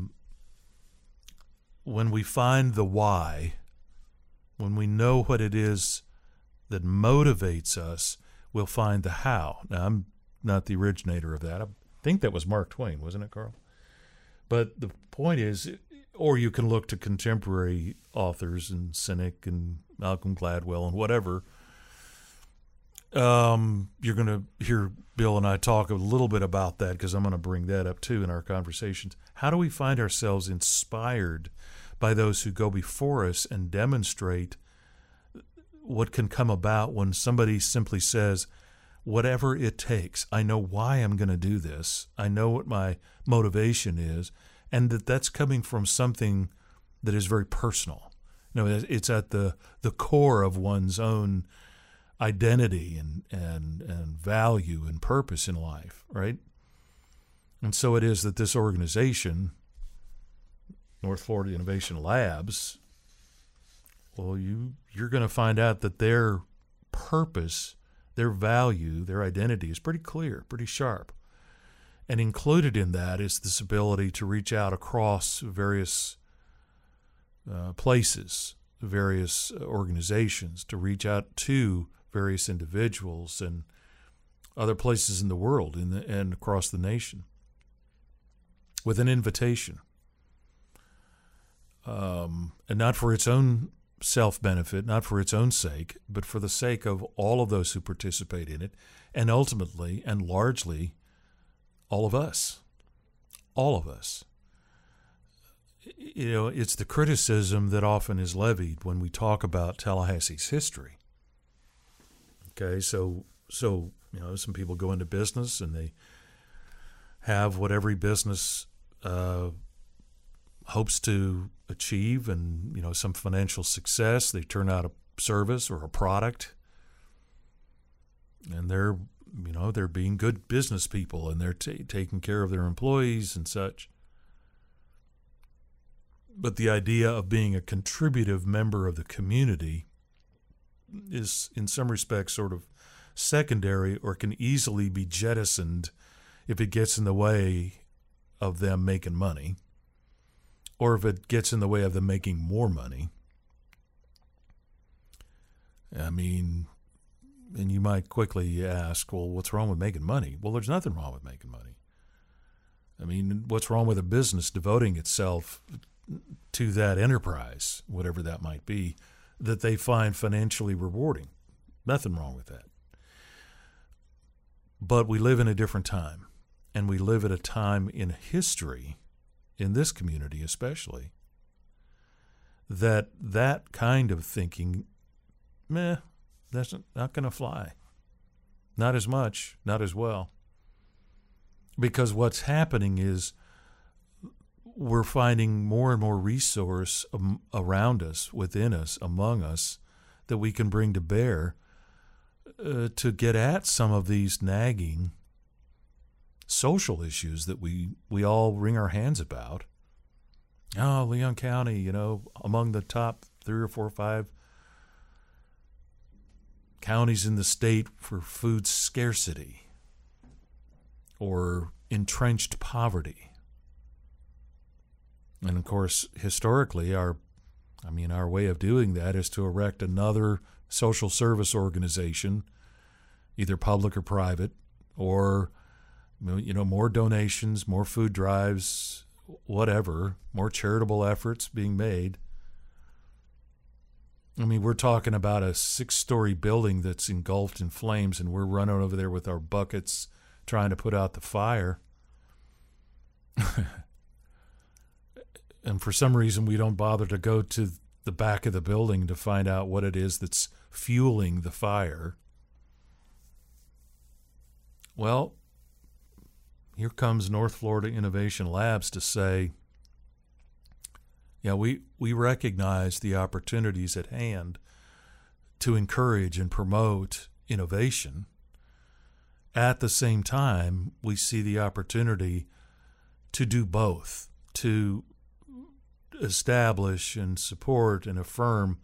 when we find the why, when we know what it is that motivates us, we'll find the how. Now, I'm not the originator of that. I think that was Mark Twain, wasn't it, Carl? But the point is, or you can look to contemporary authors and Sinek and Malcolm Gladwell and whatever. You're going to hear Bill and I talk a little bit about that because I'm going to bring that up too in our conversations. How do we find ourselves inspired by those who go before us and demonstrate what can come about when somebody simply says, whatever it takes, I know why I'm going to do this, I know what my motivation is, and that's coming from something that is very personal. You know, it's at the core of one's own identity and value and purpose in life, right? And so it is that this organization, North Florida Innovation Labs, well, you're going to find out that their purpose, their value, their identity is pretty clear, pretty sharp. And included in that is this ability to reach out across various places, various organizations, to reach out to various individuals and other places in the world and across the nation with an invitation. And not for its own self-benefit, not for its own sake, but for the sake of all of those who participate in it, and ultimately and largely all of us. All of us. You know, it's the criticism that often is levied when we talk about Tallahassee's history. Okay, so you know, some people go into business and they have what every business hopes to achieve, and you know, some financial success. They turn out a service or a product, and they're being good business people, and they're taking care of their employees and such. But the idea of being a contributive member of the community is, in some respects, sort of secondary, or can easily be jettisoned if it gets in the way of them making money, or if it gets in the way of them making more money. I mean, and you might quickly ask, well, what's wrong with making money? Well, there's nothing wrong with making money. I mean, what's wrong with a business devoting itself to that enterprise, whatever that might be, that they find financially rewarding? Nothing wrong with that. But we live in a different time, and we live at a time in history, in this community especially, that kind of thinking, that's not going to fly. Not as much, not as well. Because what's happening is we're finding more and more resource around us, within us, among us, that we can bring to bear to get at some of these nagging social issues that we all wring our hands about. Oh, Leon County, you know, among the top 3 or 4 or 5 counties in the state for food scarcity or entrenched poverty. And of course, historically, our I mean, our way of doing that is to erect another social service organization, either public or private, or, more donations, more food drives, whatever, more charitable efforts being made. I mean, we're talking about a 6-story building that's engulfed in flames, and we're running over there with our buckets trying to put out the fire. And for some reason, we don't bother to go to the back of the building to find out what it is that's fueling the fire. Well, here comes North Florida Innovation Labs to say, yeah, we recognize the opportunities at hand to encourage and promote innovation. At the same time, we see the opportunity to do both, to establish and support and affirm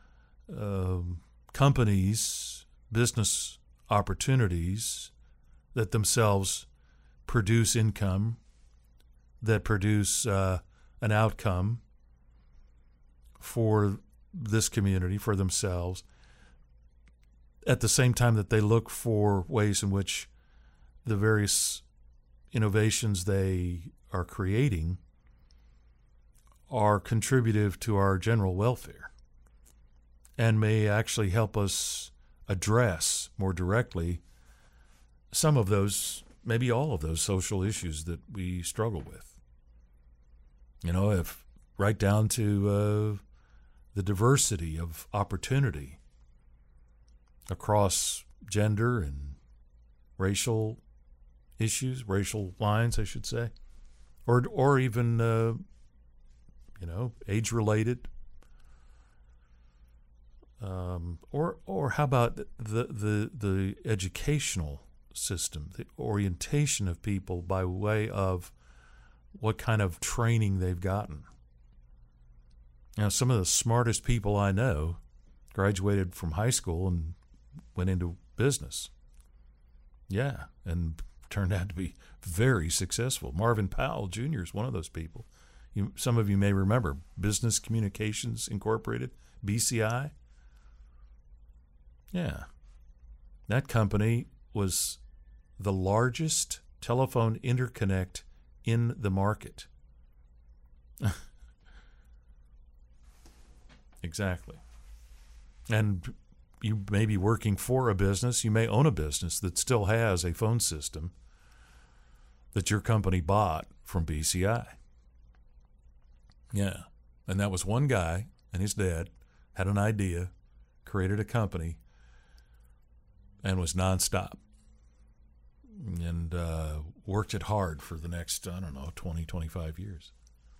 companies, business opportunities that themselves produce income, that produce an outcome for this community, for themselves, at the same time that they look for ways in which the various innovations they are creating are contributive to our general welfare and may actually help us address more directly some of those, maybe all of those social issues that we struggle with. If right down to the diversity of opportunity across gender and racial issues, racial lines, I should say, or even age-related, or how about the educational system, the orientation of people by way of what kind of training they've gotten. Some of the smartest people I know graduated from high school and went into business. Yeah, and turned out to be very successful. Marvin Powell Jr. is one of those people. Some of you may remember Business Communications Incorporated, BCI. Yeah, that company was the largest telephone interconnect in the market. Exactly. And you may be working for a business, you may own a business that still has a phone system that your company bought from BCI. Yeah. And that was one guy and his dad had an idea, created a company, and was nonstop. And worked it hard for the next, 20, 25 years.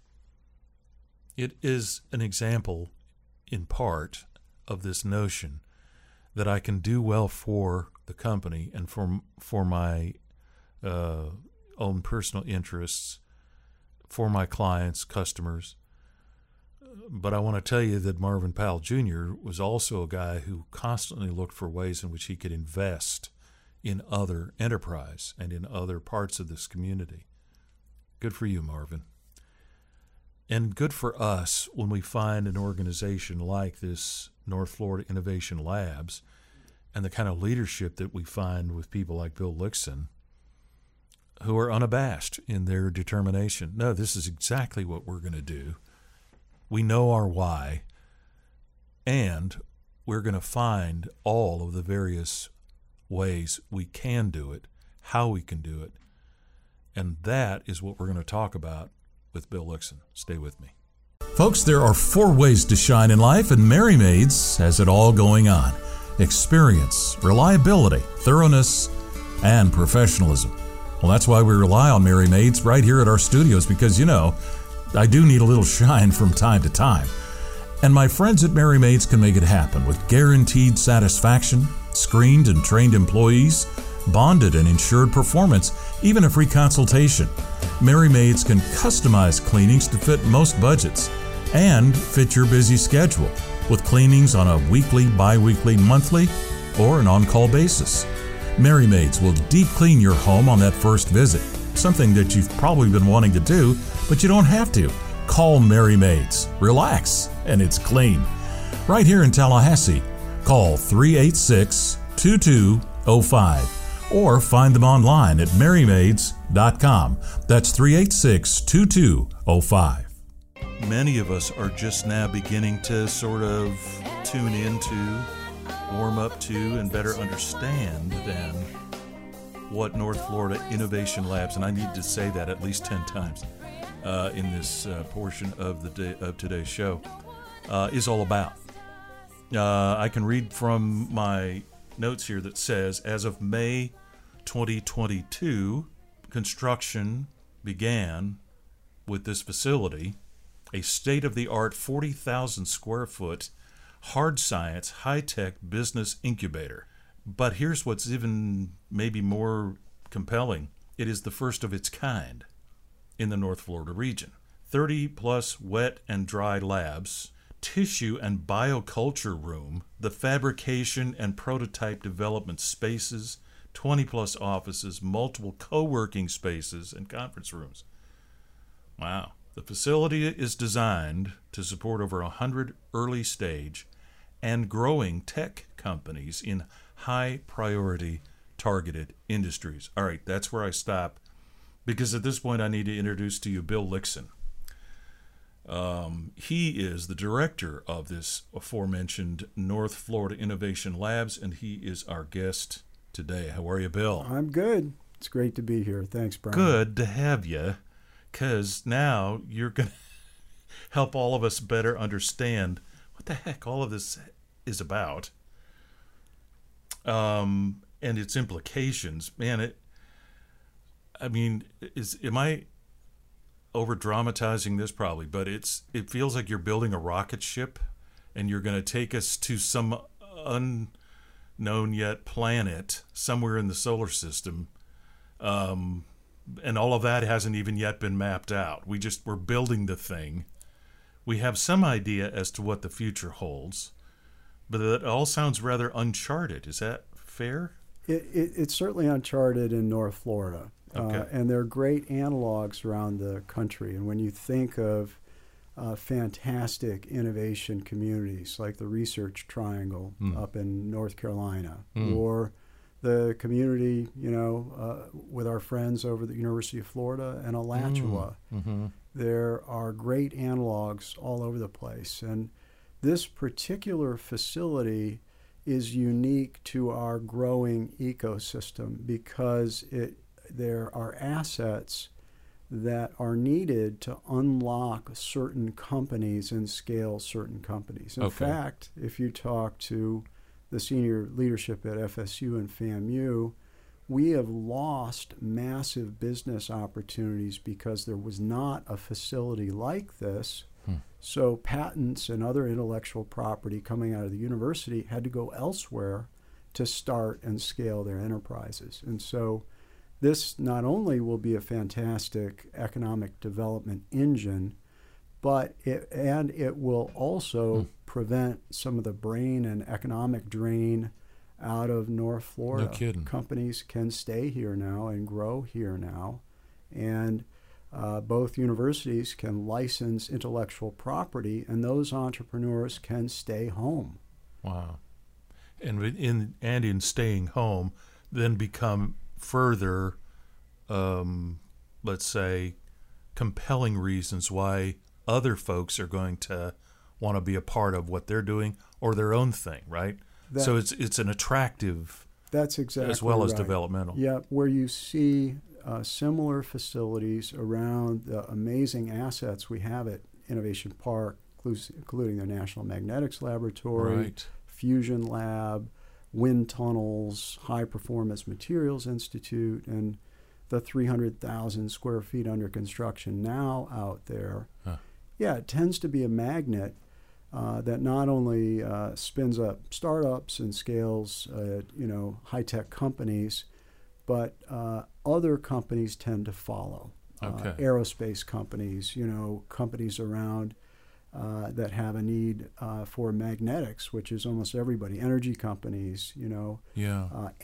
It is an example, in part, of this notion that I can do well for the company and for my own personal interests, for my clients, customers. But I want to tell you that Marvin Powell Jr. was also a guy who constantly looked for ways in which he could invest in other enterprise and in other parts of this community. Good for you, Marvin. And good for us when we find an organization like this North Florida Innovation Labs and the kind of leadership that we find with people like Bill Lickson, who are unabashed in their determination. No, this is exactly what we're going to do. We know our why, and we're going to find all of the various ways we can do it, how we can do it, and that is what we're going to talk about with Bill Lickson. Stay with me.
Folks, there are 4 ways to shine in life, and Merry Maids has it all going on. Experience, reliability, thoroughness, and professionalism. Well, that's why we rely on Merry Maids right here at our studios, because, I do need a little shine from time to time. And my friends at Merry Maids can make it happen with guaranteed satisfaction, screened and trained employees, bonded and insured performance, even a free consultation. Merry Maids can customize cleanings to fit most budgets and fit your busy schedule with cleanings on a weekly, bi-weekly, monthly, or an on-call basis. Merry Maids will deep clean your home on that first visit, something that you've probably been wanting to do, but you don't have to. Call Merry Maids. Relax, and it's clean. Right here in Tallahassee, call 386-2205 or find them online at merrymaids.com. That's 386-2205.
Many of us are just now beginning to sort of tune into, warm up to, and better understand than what North Florida Innovation Labs, and I need to say that at least 10 times in this portion of today's show, is all about. I can read from my notes here that says, as of May 2022, construction began with this facility, a state-of-the-art 40,000 square foot hard science, high-tech business incubator. But here's what's even maybe more compelling. It is the first of its kind in the North Florida region. 30-plus wet and dry labs, tissue and bioculture room, the fabrication and prototype development spaces, 20-plus offices, multiple co-working spaces, and conference rooms. Wow. The facility is designed to support over 100 early-stage and growing tech companies in high-priority targeted industries. All right, that's where I stop, because at this point I need to introduce to you Bill Lickson. He is the director of this aforementioned North Florida Innovation Labs, and he is our guest today. How are you, Bill?
I'm good. It's great to be here. Thanks, Brian.
Good to have you, because now you're going to help all of us better understand what the heck all of this is about, and its implications. Man, am I over-dramatizing this? Probably, but it feels like you're building a rocket ship, and you're going to take us to some unknown yet planet somewhere in the solar system, and all of that hasn't even yet been mapped out. We're building the thing. We have some idea as to what the future holds, but it all sounds rather uncharted. Is that fair?
It's certainly uncharted in North Florida.
Okay.
And there are great analogs around the country. And when you think of fantastic innovation communities like the Research Triangle up in North Carolina, or the community, with our friends over the University of Florida and Alachua, there are great analogs all over the place. And this particular facility is unique to our growing ecosystem because there are assets that are needed to unlock certain companies and scale certain companies. In fact, if you talk to the senior leadership at FSU and FAMU, we have lost massive business opportunities because there was not a facility like this. So patents and other intellectual property coming out of the university had to go elsewhere to start and scale their enterprises. And so this not only will be a fantastic economic development engine, but it will also prevent some of the brain and economic drain out of North Florida.
No kidding.
Companies can stay here now and grow here now, and both universities can license intellectual property, and those entrepreneurs can stay home.
Wow. And in staying home, then become further, let's say, compelling reasons why other folks are going to want to be a part of what they're doing or their own thing, right? So it's an attractive,
that's exactly
as well as
right.
developmental.
Yeah, where you see similar facilities around the amazing assets we have at Innovation Park, including the National Magnetics Laboratory,
Right.
Fusion Lab, wind tunnels, High Performance Materials Institute, and the 300,000 square feet under construction now out there.
Huh.
Yeah, it tends to be a magnet that not only spins up startups and scales, high-tech companies, but other companies tend to follow.
Okay.
Aerospace companies, companies around that have a need for magnetics, which is almost everybody. Energy companies,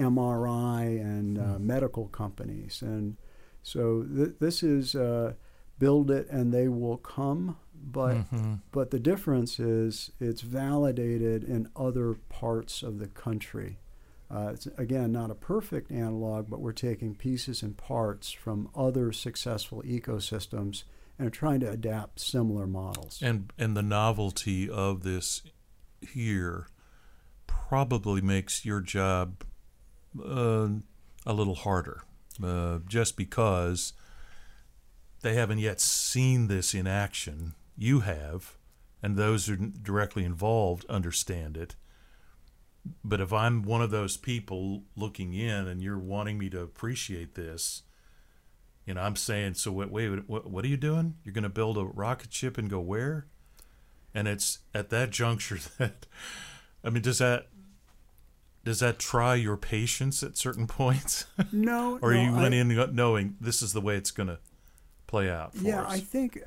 MRI and medical companies. And so this is build it and they will come. But the difference is it's validated in other parts of the country. It's, again, not a perfect analog, but we're taking pieces and parts from other successful ecosystems and are trying to adapt similar models.
And the novelty of this here probably makes your job a little harder, just because they haven't yet seen this in action. You have, and those who are directly involved understand it. But if I'm one of those people looking in and you're wanting me to appreciate this, I'm saying, so wait, what are you doing? You're going to build a rocket ship and go where? And it's at that juncture that, does that try your patience at certain points?
No.
Or you went in knowing this is the way it's going to play out for us?
I think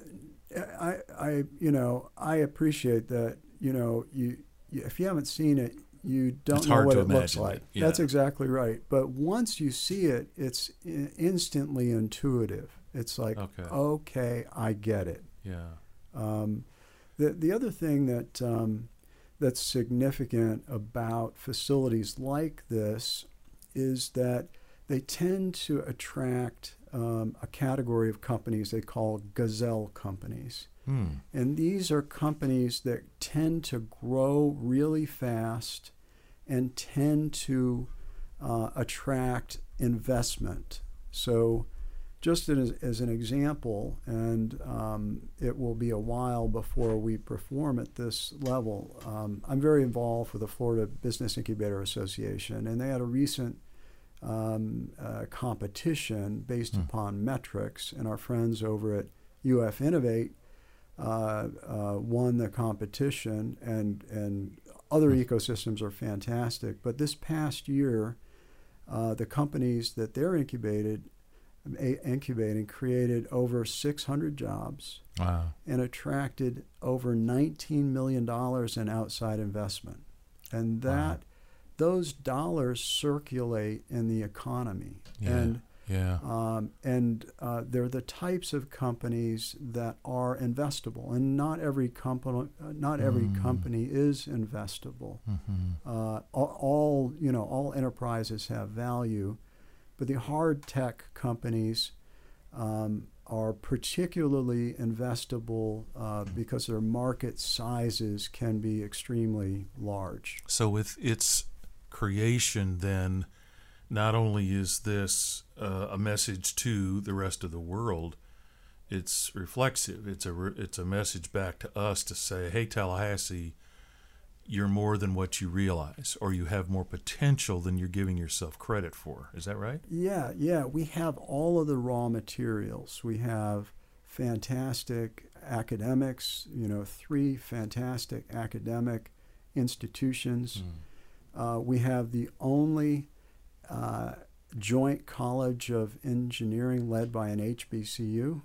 I appreciate that. If you haven't seen it, you don't know what it looks like.
Yeah.
That's exactly right. But once you see it, it's instantly intuitive. It's like, okay, I get it.
Yeah.
The other thing that's significant about facilities like this is that they tend to attract a category of companies they call gazelle companies. And these are companies that tend to grow really fast and tend to attract investment. So just as an example, and it will be a while before we perform at this level, I'm very involved with the Florida Business Incubator Association, and they had a recent competition based upon metrics, and our friends over at UF Innovate won the competition, and other ecosystems are fantastic. But this past year, the companies that they're incubating created over 600 jobs.
Wow.
And attracted over $19 million in outside investment. And that those dollars circulate in the economy. And they're the types of companies that are investable, and not every company is investable. All enterprises have value, but the hard tech companies are particularly investable because their market sizes can be extremely large.
So with its creation, then, not only is this a message to the rest of the world, it's reflexive. It's a message back to us to say, hey, Tallahassee, you're more than what you realize, or you have more potential than you're giving yourself credit for. Is that right?
Yeah. We have all of the raw materials. We have fantastic academics, 3 fantastic academic institutions. We have the only joint college of engineering led by an HBCU.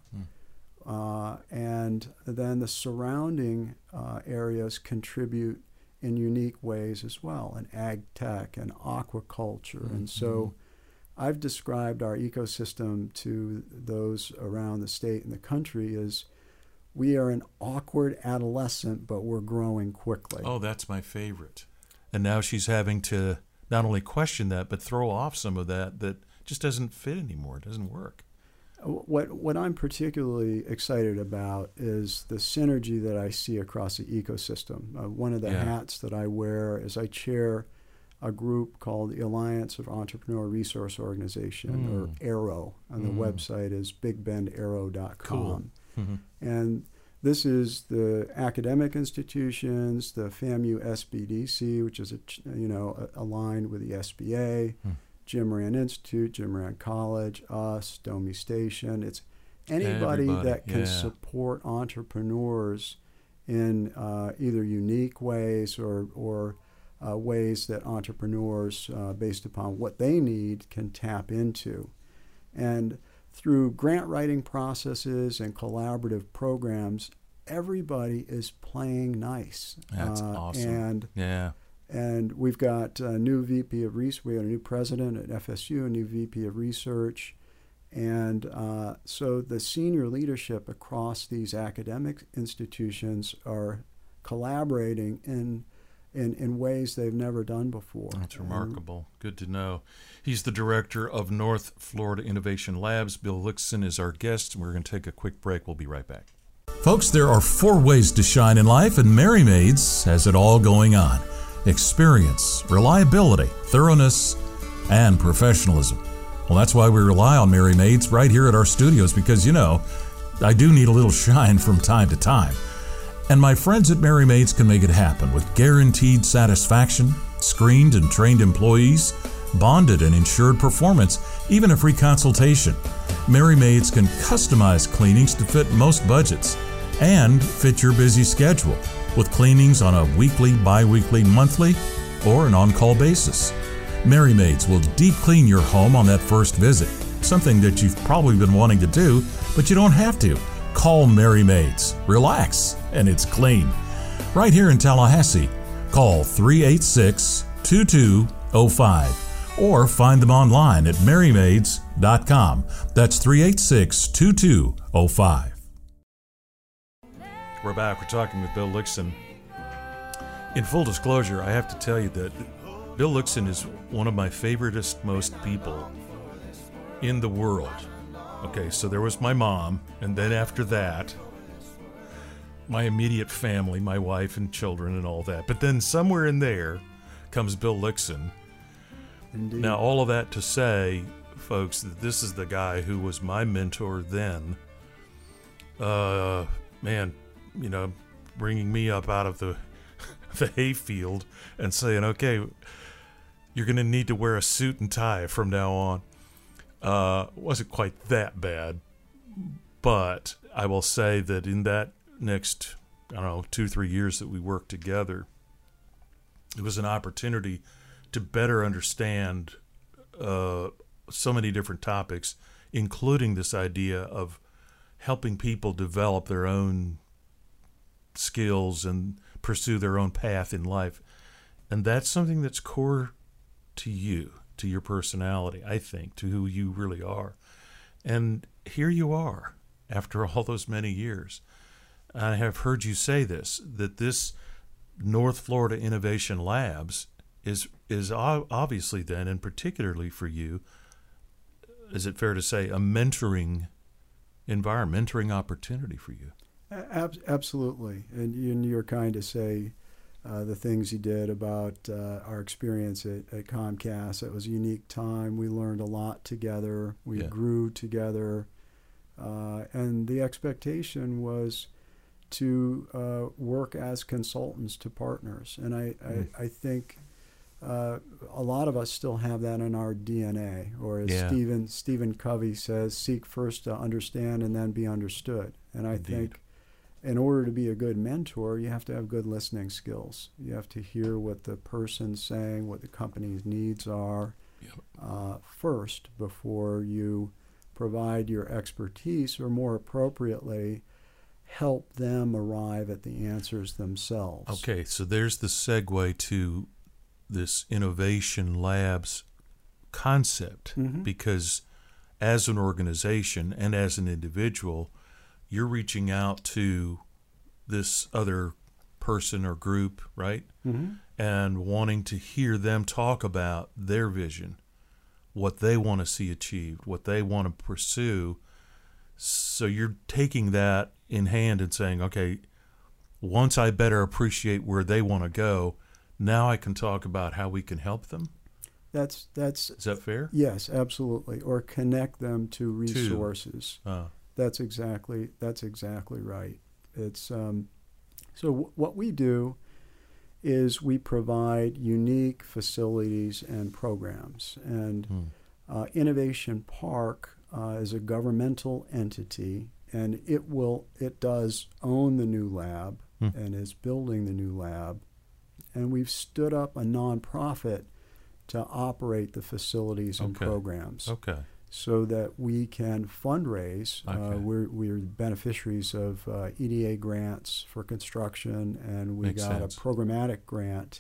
And then the surrounding areas contribute in unique ways as well, and ag tech and aquaculture. And so I've described our ecosystem to those around the state and the country as we are an awkward adolescent, but we're growing quickly.
Oh, that's my favorite. And now she's having to not only question that, but throw off some of that just doesn't fit anymore. It doesn't work.
What I'm particularly excited about is the synergy that I see across the ecosystem. One of the hats that I wear is I chair a group called the Alliance of Entrepreneur Resource Organization, or ARROW, and the website is bigbendarrow.com.
Cool.
And this is the academic institutions, the FAMU SBDC, which is aligned with the SBA, Jim Moran Institute, Jim Moran College, us, Domi Station. It's anybody that can support entrepreneurs in either unique ways or ways that entrepreneurs, based upon what they need, can tap into. And through grant writing processes and collaborative programs, everybody is playing nice.
That's awesome.
And we've got a new VP of research. We have a new president at FSU, a new VP of research, And so the senior leadership across these academic institutions are collaborating in ways they've never done before.
That's remarkable. Good to know. He's the director of North Florida Innovation Labs. Bill Lickson is our guest. We're going to take a quick break. We'll be right back.
Folks, there are 4 ways to shine in life, and Mary Maids has it all going on. Experience, reliability, thoroughness, and professionalism. Well, that's why we rely on Mary Maids right here at our studios, because, I do need a little shine from time to time. And my friends at Mary Maids can make it happen with guaranteed satisfaction, screened and trained employees, bonded and insured performance, even a free consultation. Mary Maids can customize cleanings to fit most budgets and fit your busy schedule with cleanings on a weekly, bi-weekly, monthly, or an on-call basis. Mary Maids will deep clean your home on that first visit, something that you've probably been wanting to do, but you don't have to. Call Mary Maids. Relax, and it's clean. Right here in Tallahassee, call 386-2205 or find them online at marymaids.com. That's 386-2205.
We're back. We're talking with Bill Lickson. In full disclosure, I have to tell you that Bill Lickson is one of my favoriteest most people in the world. Okay, so there was my mom, and then after that, my immediate family, my wife and children and all that. But then somewhere in there comes Bill Lickson.
Indeed.
Now, all of that to say, folks, that this is the guy who was my mentor then. Bringing me up out of the hayfield and saying, okay, you're going to need to wear a suit and tie from now on. Wasn't quite that bad, but I will say that in that next, 2-3 years that we worked together, it was an opportunity to better understand so many different topics, including this idea of helping people develop their own skills and pursue their own path in life. And that's something that's core to you, to your personality, I think, to who you really are. And here you are after all those many years. I have heard you say this, that this North Florida Innovation Labs is obviously then, and particularly for you, is it fair to say, a mentoring environment, mentoring opportunity for you?
Absolutely. And you're kind to say the things you did about our experience at Comcast. It was a unique time. We learned a lot together. We grew together. And the expectation was to work as consultants to partners. And I think a lot of us still have that in our DNA. Or as Stephen Covey says, seek first to understand and then be understood. And I think in order to be a good mentor, you have to have good listening skills. You have to hear what the person's saying, what the company's needs are first before you provide your expertise, or more appropriately, help them arrive at the answers themselves.
Okay, so there's the segue to this Innovation Labs concept, because as an organization and as an individual, you're reaching out to this other person or group, right? And wanting to hear them talk about their vision, what they want to see achieved, what they want to pursue. So you're taking that in hand and saying, okay, once I better appreciate where they want to go, now I can talk about how we can help them.
Is
that fair?
Yes, absolutely. Or connect them to resources. That's exactly right. It's so what we do is we provide unique facilities and programs. And Innovation Park is a governmental entity, and it does own the new lab and is building the new lab. And we've stood up a nonprofit to operate the facilities and programs. So that we can fundraise. We're beneficiaries of EDA grants for construction, and we got a programmatic grant.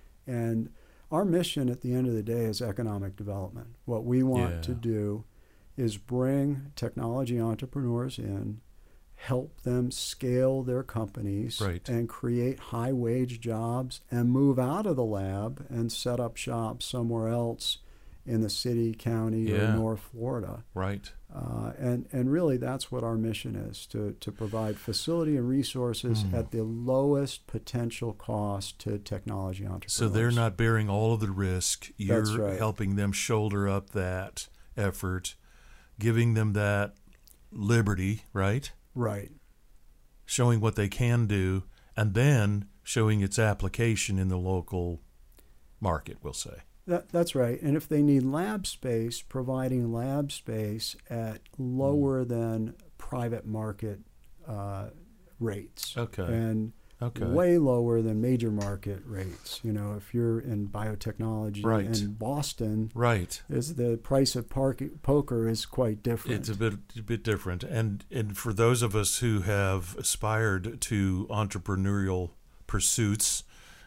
And our mission at the end of the day is economic development. What we want to do is bring technology entrepreneurs in, help them scale their companies,
Right.
and create high-wage jobs, and move out of the lab and set up shop somewhere else in the city, county, or
Yeah.
North Florida.
Right.
And really, that's what our mission is, to provide facility and resources at the lowest potential cost to technology entrepreneurs.
So they're not bearing all of the risk. You're
That's right.
helping them shoulder up that effort, giving them that liberty, right?
Right.
Showing what they can do, and then showing its application in the local market, we'll say.
That's right. And if they need lab space, providing lab space at lower than private market rates.
Okay.
And
Okay.
way lower than major market rates. You know, if you're in biotechnology
Right.
in Boston,
Right.
is the price of poker is quite different.
It's a bit different. And for those of us who have aspired to entrepreneurial pursuits,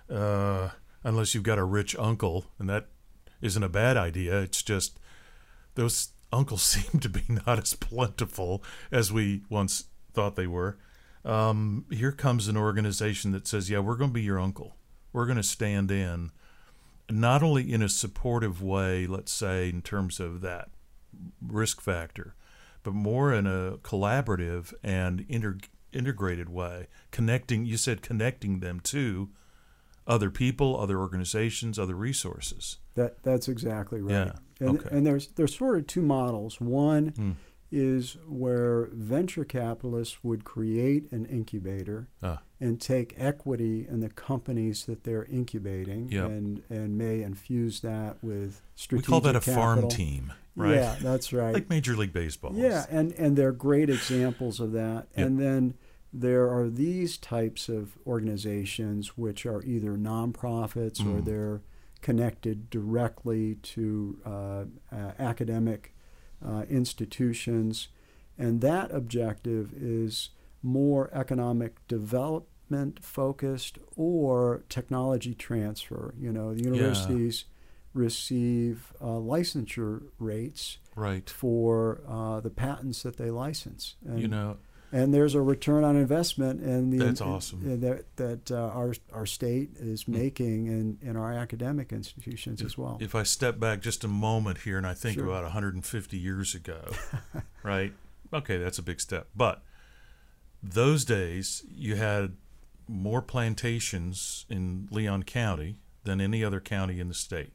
unless you've got a rich uncle, and that isn't a bad idea, it's just those uncles seem to be not as plentiful as we once thought they were. Here comes an organization that says, yeah, we're going to be your uncle. We're going to stand in, not only in a supportive way, let's say, in terms of that risk factor, but more in a collaborative and integrated way, you said connecting them to other people, other organizations, other resources.
That's exactly right.
Yeah.
And,
Okay.
and there's sort of two models. One is where venture capitalists would create an incubator and take equity in the companies that they're incubating,
Yep.
and may infuse that with
We
strategic
call that a farm
capital.
team, right?
Yeah, that's right.
Like Major League Baseball.
Yeah, and they're great examples of that.
Yep.
And then there are these types of organizations which are either nonprofits or they're connected directly to academic institutions. And that objective is more economic development focused or technology transfer. You know, the universities receive licensure rates
Right.
for the patents that they license. And,
And
there's a return on investment in the
That's awesome.
that our state is making in our academic institutions as well.
If I step back just a moment here and I think
Sure.
about 150 years ago, right? Okay, that's a big step. But those days, you had more plantations in Leon County than any other county in the state.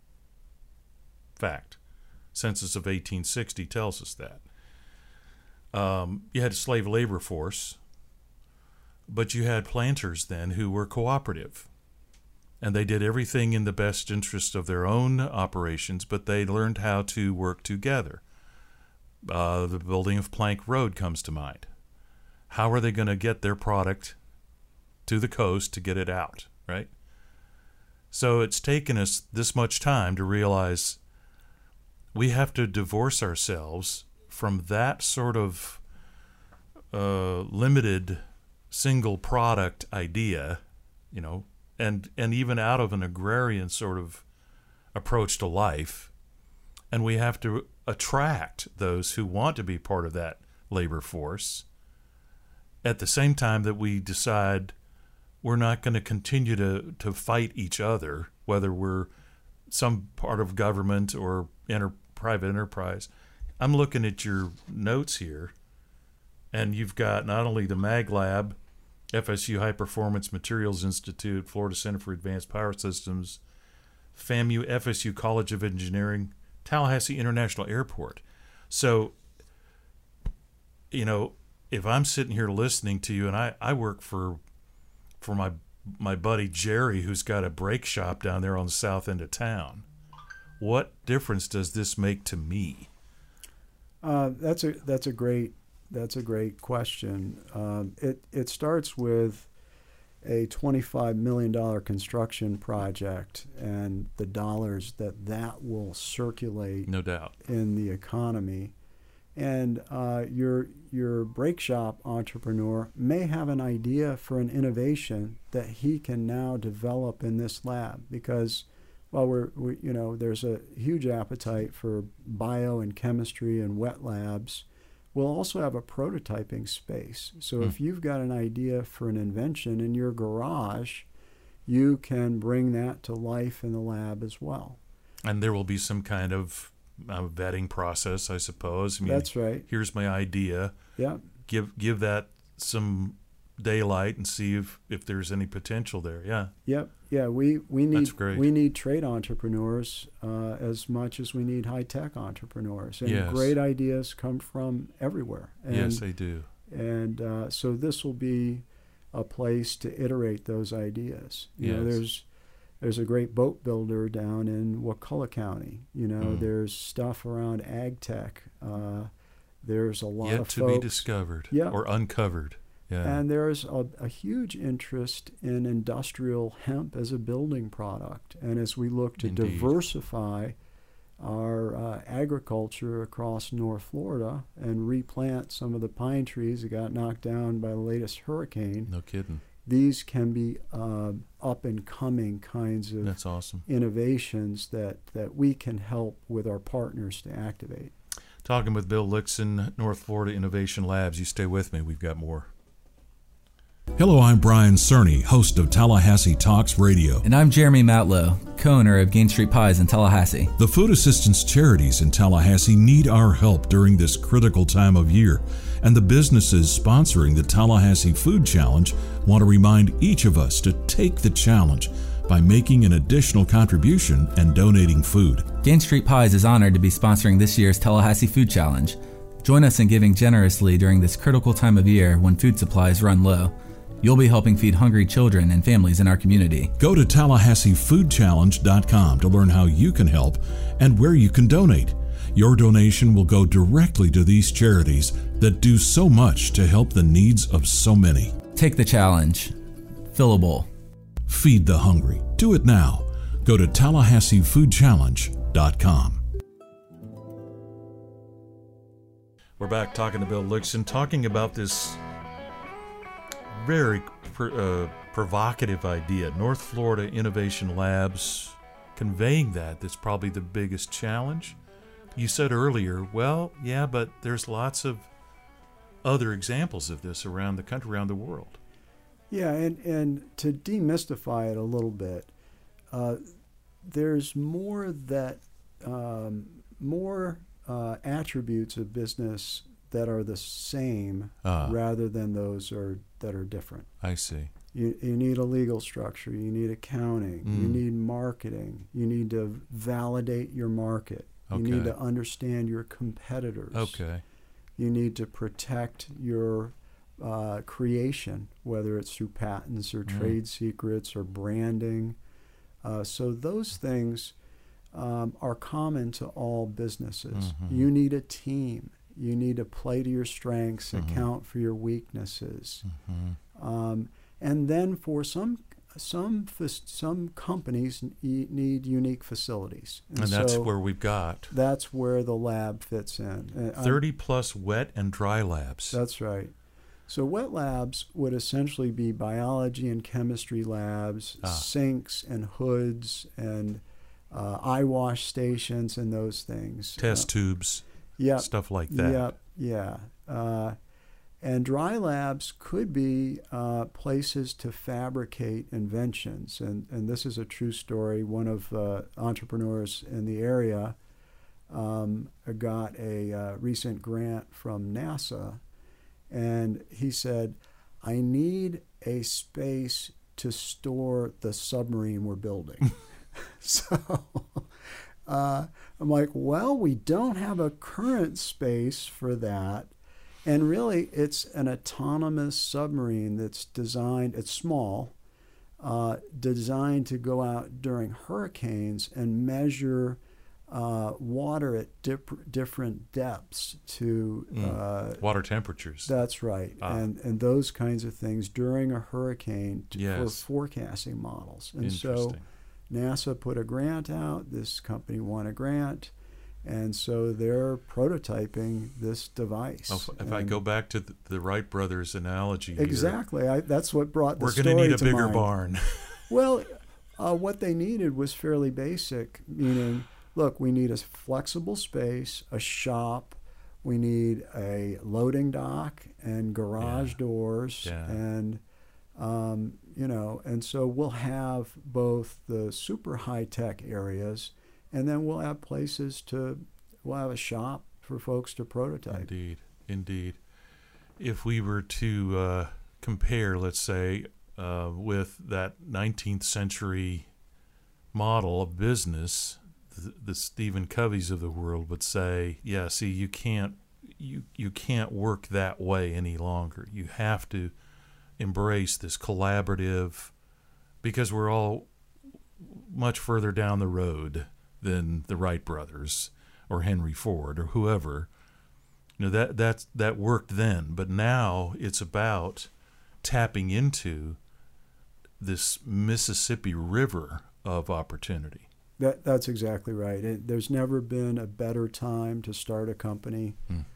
Fact. Census of 1860 tells us that. You had a slave labor force, but you had planters then who were cooperative. And they did everything in the best interest of their own operations, but they learned how to work together. The building of Plank Road comes to mind. How are they going to get their product to the coast to get it out, right? So it's taken us this much time to realize we have to divorce ourselves from that sort of limited single product idea, you know, and even out of an agrarian sort of approach to life. And we have to attract those who want to be part of that labor force at the same time that we decide we're not going to continue to fight each other, whether we're some part of government or private enterprise. I'm looking at your notes here, and you've got not only the Mag Lab, FSU High Performance Materials Institute, Florida Center for Advanced Power Systems, FAMU, FSU College of Engineering, Tallahassee International Airport. So, you know, if I'm sitting here listening to you, and I work for my buddy Jerry, who's got a brake shop down there on the south end of town, what difference does this make to me?
That's a great question. It starts with a $25 million construction project and the dollars that will circulate,
No doubt,
in the economy. And your brake shop entrepreneur may have an idea for an innovation that he can now develop in this lab, because Well, there's a huge appetite for bio and chemistry and wet labs. We'll also have a prototyping space. So if you've got an idea for an invention in your garage, you can bring that to life in the lab as well.
And there will be some kind of vetting process, I suppose. I mean,
that's right.
Here's my idea.
Yeah.
Give that some daylight and see if there's any potential there. Yeah.
Yep. Yeah. We
That's great.
need trade entrepreneurs as much as we need high tech entrepreneurs. And
Yes.
great ideas come from everywhere. And,
Yes, they do.
And so this will be a place to iterate those ideas. You know, there's a great boat builder down in Wakulla County. You know, there's stuff around ag tech. There's a lot
Yet
of
to
folks,
be discovered
Yeah.
or uncovered. Yeah.
And there's a huge interest in industrial hemp as a building product. And as we look to
Indeed.
diversify our agriculture across North Florida and replant some of the pine trees that got knocked down by the latest hurricane,
No kidding.
these can be up and coming kinds of
That's awesome.
innovations that we can help with our partners to activate.
Talking with Bill Lickson, North Florida Innovation Labs. You stay with me. We've got more.
Hello, I'm Brian Cerny, host of Tallahassee Talks Radio.
And I'm Jeremy Matlow, co-owner of Gain Street Pies in Tallahassee.
The food assistance charities in Tallahassee need our help during this critical time of year, and the businesses sponsoring the Tallahassee Food Challenge want to remind each of us to take the challenge by making an additional contribution and donating food.
Gain Street Pies is honored to be sponsoring this year's Tallahassee Food Challenge. Join us in giving generously during this critical time of year when food supplies run low. You'll be helping feed hungry children and families in our community.
Go to TallahasseeFoodChallenge.com to learn how you can help and where you can donate. Your donation will go directly to these charities that do so much to help the needs of so many.
Take the challenge. Fill a bowl.
Feed the hungry. Do it now. Go to TallahasseeFoodChallenge.com.
We're back talking to Bill Lickson, talking about this very provocative idea. North Florida Innovation Labs, conveying that's probably the biggest challenge. You said earlier, well, yeah, but there's lots of other examples of this around the country, around the world.
Yeah, and to demystify it a little bit, there's more attributes of business that are the same rather than those that are different.
I see.
You need a legal structure. You need accounting. You need marketing. You need to validate your market.
Okay.
You need to understand your competitors.
Okay.
You need to protect your creation, whether it's through patents or trade secrets or branding. So those things are common to all businesses. You need a team. You need to play to your strengths, account for your weaknesses. And then for some companies need unique facilities.
And that's so where we've got.
That's where the lab fits in.
30 plus wet and dry labs.
That's right. So wet labs would essentially be biology and chemistry labs, sinks and hoods and eye wash stations and those things.
Test tubes.
Yep.
Stuff like that.
Yep. Yeah. And dry labs could be places to fabricate inventions. And this is a true story. One of the entrepreneurs in the area got a recent grant from NASA. And he said, I need a space to store the submarine we're building. So I'm like, well, we don't have a current space for that. And really, it's an autonomous submarine that's designed, it's small, designed to go out during hurricanes and measure water at different depths to
water temperatures.
That's right, and those kinds of things during a hurricane for forecasting models. And so NASA put a grant out. This company won a grant, and so they're prototyping this device.
If I go back to the Wright brothers analogy,
exactly, that's what brought the
we're
story
going to need a
to
bigger
mind.
barn.
Well, What they needed was fairly basic, meaning, look, we need a flexible space, a shop, we need a loading dock and garage doors, and and so we'll have both the super high-tech areas, and then we'll have we'll have a shop for folks to prototype.
Indeed. If we were to compare, let's say, with that 19th century model of business, the Stephen Coveys of the world would say, yeah, see, you can't work that way any longer. You have to embrace this collaborative, because we're all much further down the road than the Wright brothers or Henry Ford or whoever. That worked then, but now it's about tapping into this Mississippi River of opportunity.
That's exactly right. There's never been a better time to start a company.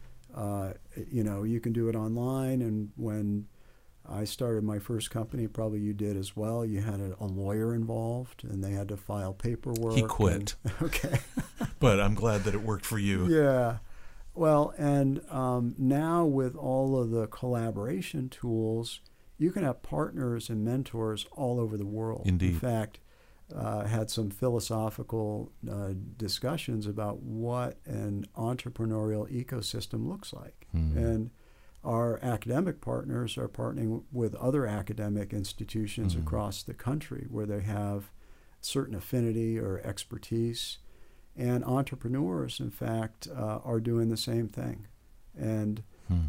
You can do it online, and when I started my first company, probably you did as well, you had a lawyer involved, and they had to file paperwork.
He quit.
Okay.
But I'm glad that it worked for you.
Yeah. Well, and now with all of the collaboration tools, you can have partners and mentors all over the world.
Indeed.
In fact, had some philosophical discussions about what an entrepreneurial ecosystem looks like. And our academic partners are partnering with other academic institutions across the country where they have certain affinity or expertise. And entrepreneurs, in fact, are doing the same thing. And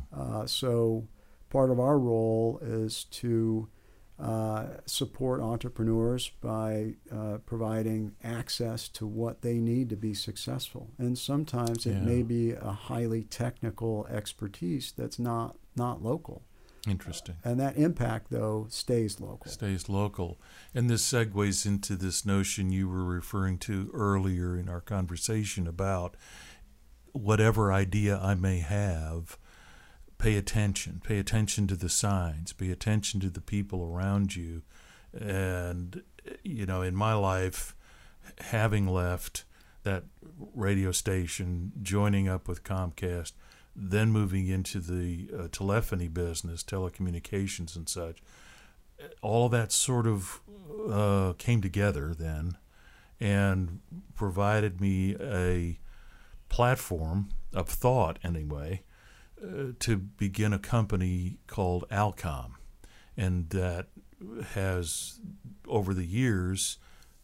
so part of our role is to support entrepreneurs by providing access to what they need to be successful. And sometimes it may be a highly technical expertise that's not local.
Interesting.
And that impact, though, stays local.
And this segues into this notion you were referring to earlier in our conversation about whatever idea I may have, pay attention to the signs, pay attention to the people around you. And, in my life, having left that radio station, joining up with Comcast, then moving into the telephony business, telecommunications and such, all of that sort of came together then and provided me a platform of thought, anyway, to begin a company called Alcom. And that has, over the years,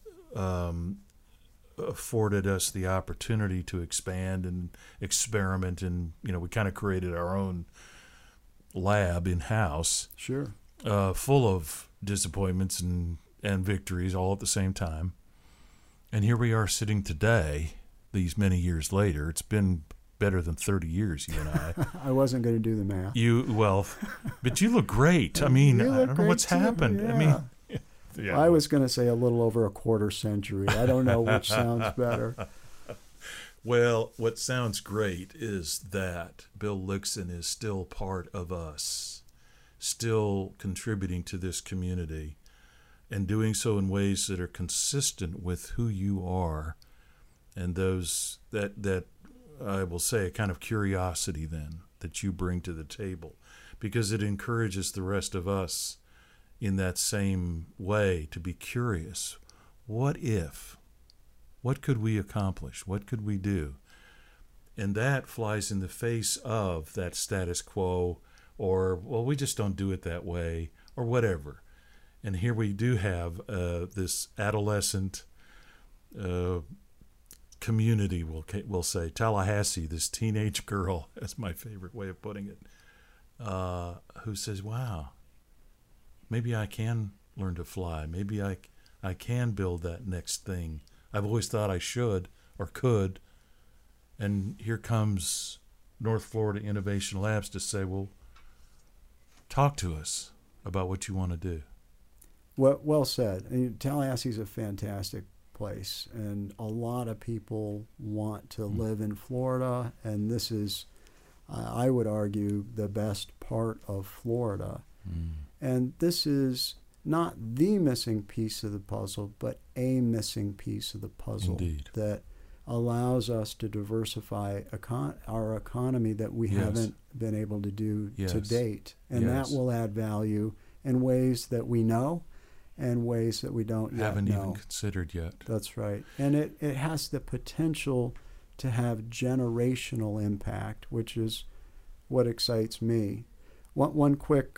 afforded us the opportunity to expand and experiment, and we kind of created our own lab in-house.
Sure.
Full of disappointments and victories all at the same time. And here we are sitting today, these many years later. It's been better than 30 years, you and I.
I wasn't going to do the math.
But you look great. I mean, I don't know what's
too.
happened.
Yeah.
I mean,
I was going to say a little over a quarter century. I don't know which sounds better.
Well, what sounds great is that Bill Lickson is still part of us, still contributing to this community, and doing so in ways that are consistent with who you are, and those that I will say a kind of curiosity then that you bring to the table, because it encourages the rest of us in that same way to be curious. What if? What could we accomplish? What could we do? And that flies in the face of that status quo, or, well, we just don't do it that way, or whatever. And here we do have this adolescent community, we'll say, Tallahassee, this teenage girl, that's my favorite way of putting it, who says, wow, maybe I can learn to fly. Maybe I can build that next thing. I've always thought I should or could. And here comes North Florida Innovation Labs to say, well, talk to us about what you want to do.
Well said. I mean, Tallahassee's a fantastic place, and a lot of people want to live in Florida, and this is, I would argue, the best part of Florida. And this is not the missing piece of the puzzle, but a missing piece of the puzzle.
Indeed.
That allows us to diversify our economy that we
Yes.
haven't been able to do
Yes.
to date. And
Yes.
that will add value in ways that we know and ways that we don't yet
Haven't
know.
even considered yet.
That's right. And it has the potential to have generational impact, which is what excites me. One quick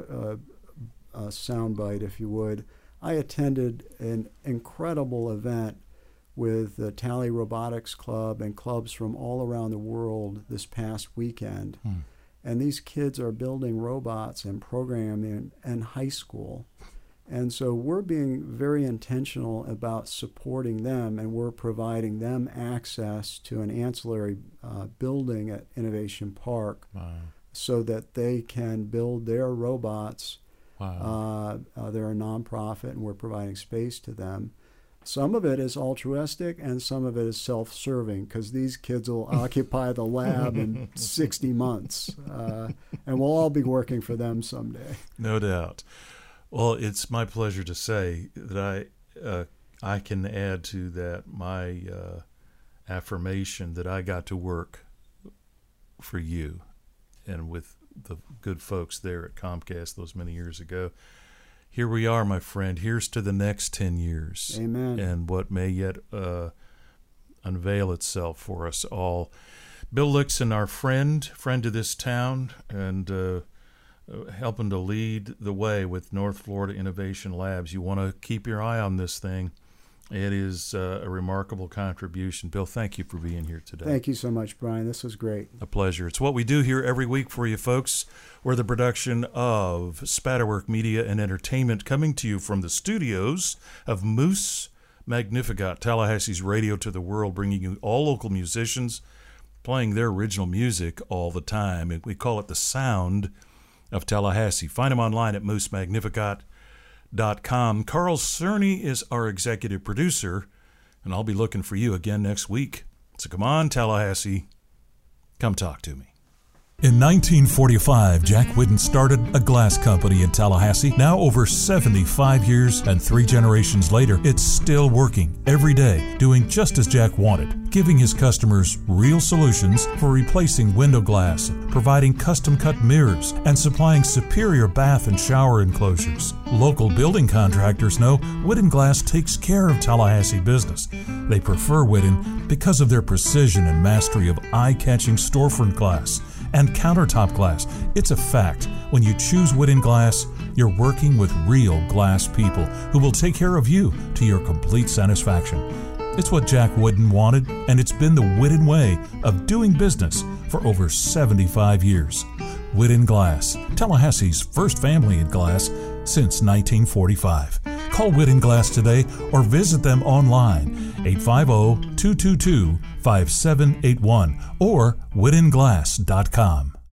soundbite, if you would. I attended an incredible event with the Tally Robotics Club and clubs from all around the world this past weekend. And these kids are building robots and programming in high school. And so we're being very intentional about supporting them, and we're providing them access to an ancillary building at Innovation Park.
Wow.
So that they can build their robots.
Wow.
They're a nonprofit, and we're providing space to them. Some of it is altruistic, and some of it is self-serving, because these kids will occupy the lab in 60 months, and we'll all be working for them someday.
No doubt. Well, it's my pleasure to say that I can add to that my affirmation that I got to work for you and with the good folks there at Comcast those many years ago. Here we are, my friend. Here's to the next 10 years.
Amen.
And what may yet unveil itself for us all. Bill Lickson, our friend to this town, and helping to lead the way with North Florida Innovation Labs. You want to keep your eye on this thing. It is a remarkable contribution. Bill, thank you for being here today.
Thank you so much, Brian. This was great.
A pleasure. It's what we do here every week for you folks. We're the production of Spatterwork Media and Entertainment, coming to you from the studios of Moose Magnificat, Tallahassee's radio to the world, bringing you all local musicians playing their original music all the time. And we call it the sound of Tallahassee. Find them online at moosemagnificat.com. Carl Cerny is our executive producer, and I'll be looking for you again next week. So come on, Tallahassee, come talk to me.
In 1945, Jack Whitten started a glass company in Tallahassee. Now over 75 years and 3 generations later, it's still working every day, doing just as Jack wanted, giving his customers real solutions for replacing window glass, providing custom-cut mirrors, and supplying superior bath and shower enclosures. Local building contractors know Whitten Glass takes care of Tallahassee business. They prefer Whitten because of their precision and mastery of eye-catching storefront glass and countertop glass. It's a fact. When you choose Whitten Glass, you're working with real glass people who will take care of you to your complete satisfaction. It's what Jack Whitten wanted, and it's been the Whitten way of doing business for over 75 years. Whitten Glass, Tallahassee's first family in glass since 1945. Call Whitten Glass today or visit them online, 850-222-5781 or whittenglass.com.